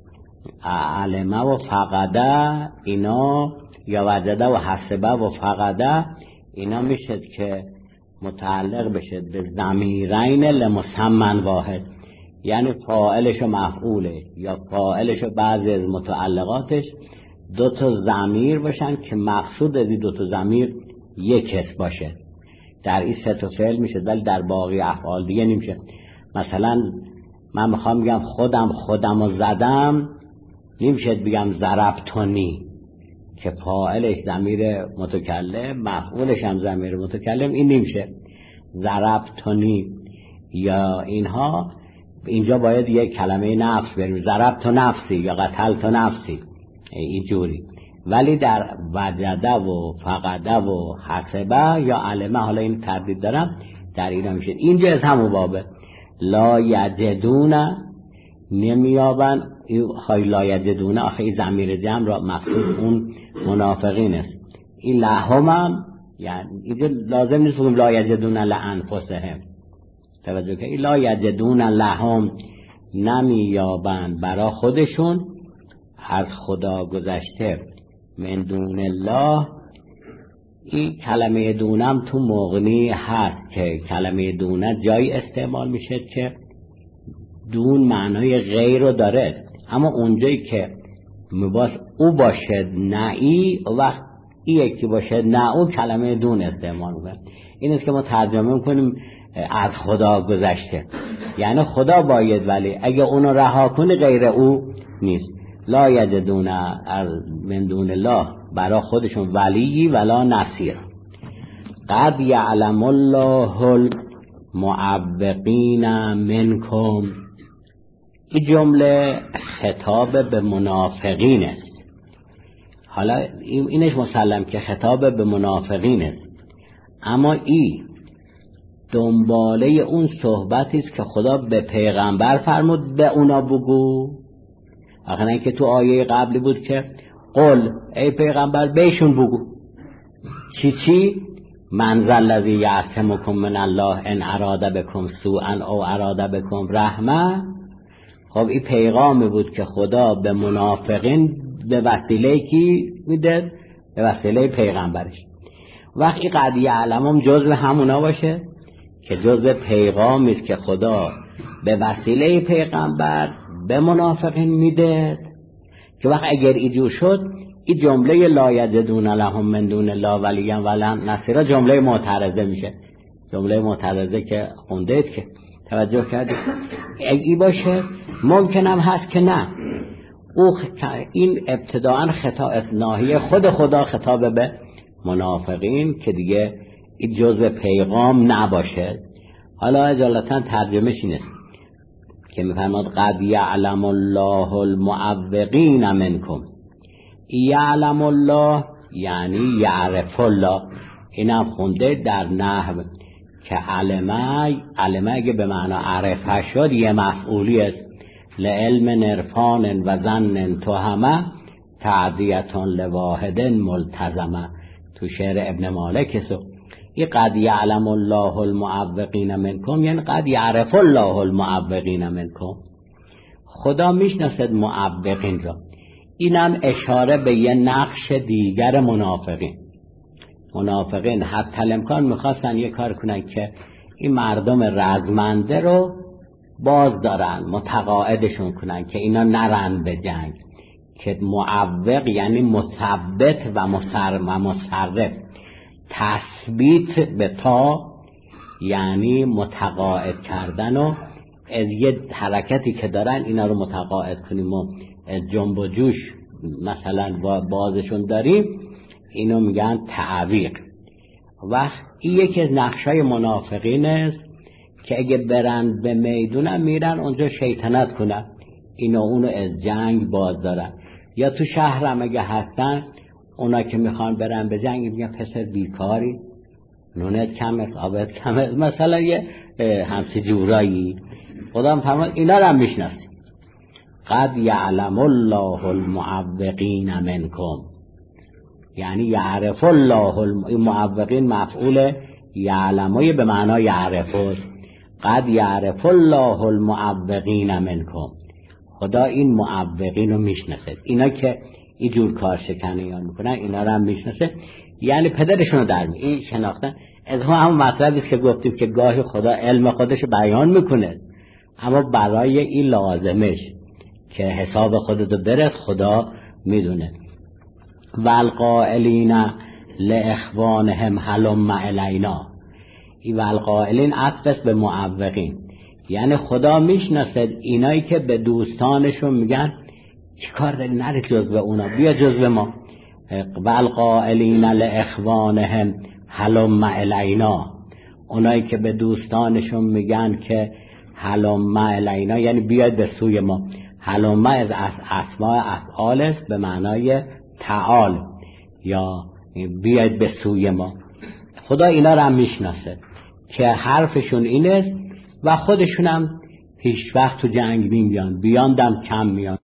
علمه و فقده اینا، یا وجده و حسبه و فقده اینا میشه که متعلق بشه به ضمیرین لمسمى واحد، یعنی فاعلش و مفعولش یا فاعلش و بعضی از متعلقاتش دو تا ضمیر باشن که مقصود از این دو تا ضمیر یک کس باشه. در این سه تا فعل میشه، ولی در باقی افعال دیگه نمیشه. مثلا من میخوام بگم خودم خودم رو زدم، نمیشه بگم ضربتنی که فاعلش ضمیر متکلم مفعولش هم ضمیر متکلم، این نمیشه ضربتنی. یا اینها اینجا باید یک کلمه نفس بریم، ضربت نفسی یا قتلت نفسی اینجوری. ولی در وجده و فقده و حسبه یا علمه، حالا این تردید دارم، در اینا میشه. اینجا از همون بابه لا یجدون، نمیابن. خواهی لا یجدون آخه این ضمیر جمع را مقصود اون منافقین است. این لهم هم یعنی اینجا لازم نیست بگیم لا یجدون لانفسهم، توجه که لا یجدون لهم، نمیابن برا خودشون از خدا گذشته من دون الله. این کلمه دونم تو مغنی هست که کلمه دونه جایی استعمال میشه که دون معنای غیر رو داره، اما اونجایی که مباس او باشه نعی، وقت این یکی باشه نه او کلمه دون استعمال میکنه. این است که ما ترجمه میکنیم از خدا گذشته، یعنی خدا باید، ولی اگه اونو رها کنی غیر او نیست. لا یجدون از من دون الله، برای خودشون ولی ولا نصیر. قد یعلم الله المعوقین منکم، این جمله خطاب به منافقین است. حالا اینش مسلم که خطاب به منافقین است، اما این دنباله اون صحبتی است که خدا به پیغمبر فرمود به اونا بگو. آخه نه که تو آیه قبلی بود که قل ای پیغمبر بهشون بگو چی چی؟ من ذا الذی یعصمکم من الله ان اراد بکم سوءا او اراد بکم رحمه. خب این پیغامی بود که خدا به منافقین به وسیله کی میده؟ به وسیله پیغمبرش. وقتی قد یعلمم جزء همونا باشه که جزء پیغامی است که خدا به وسیله پیغمبر به منافقین میده، که وقت اگر ایجور شد این جمله لا یجدون لهم من دون الله ولیا ولا نصیرا جمله معترضه میشه. جمله معترضه که خوندید که توجه کردید اگه باشه ممکنم هست که نه، او این ابتداعا خطاب ناهی خود خدا خطاب به منافقین که دیگه این جزء پیغام نباشه. حالا اجالتا ترجمهش اینه که میفرماد قد یعلم الله المعوقین منکم. یعلم الله یعنی یعرف الله، اینم خونده در نحو که علمه علمه اگه به معنی عرفه شد یه مفعولی است. لعلم نرفان و ظن تهمه تعدیتون لواحد ملتزمه، تو شعر ابن مالک سو. این قد یعلم الله المعوقین منکم یعنی قد یعرف الله المعوقین منکم، خدا میشناسد معوقین را. اینم اشاره به یه نقش دیگر منافقین. منافقین حتی الامکان میخواستن یه کار کنن که این مردم رزمنده رو باز دارن، متقاعدشون کنن که اینا نرن به جنگ، که معوق یعنی مثبت و مصر و مصرف. تثبیت به تا یعنی متقاعد کردن، و از یه حرکتی که دارن اینا رو متقاعد کنیم و جنب و جوش مثلا بازشون داریم، اینو میگن تعویق. وقت این یکی از نقشای منافقین است که اگه برن به میدونم میرن اونجا شیطنت کنن، اینو اونو از جنگ باز دارن. یا تو شهرم اگه هستن اونا که میخوان برن به جنگ میگن پسر بیکاری، نونت کمه، آبت کمه، مثلا یه همسی جورایی. خدا هم فرمود اینا رو هم میشناسیم. قد یعلم الله المعوقین منکم یعنی یعرف الله المعوقین مفعول یعلمه به معنای یعرفه. قد یعرف الله المعوقین منکم، خدا این معوقین رو میشناسه، اینا که اینجور کار شکنیان میکنن اینا رو هم میشناسه، یعنی پدرشون رو در می این شناختن. از هم مطلبی است که گفتیم که گاهی خدا علم خودش بیان میکنه، اما برای این لازمش که حساب خودتو برس خدا میدونه. والقائلین لاخوانهم هلم الینا، این والقائلین عطف به معوقین، یعنی خدا میشناسه اینایی که به دوستانشون میگن چی کار داری نره جزو اونا، بیا جزو ما. والقائلین لاخوانهم هلم الینا، اونایی که به دوستانشون میگن که هلم الینا یعنی بیاید به سوی ما. هلم از اسماء افعال است به معنای تعال یا بیاید به سوی ما. خدا اینا رو هم میشناسه که حرفشون این است و خودشون هم پیش وقت تو جنگ میان، بیاندم کم میان.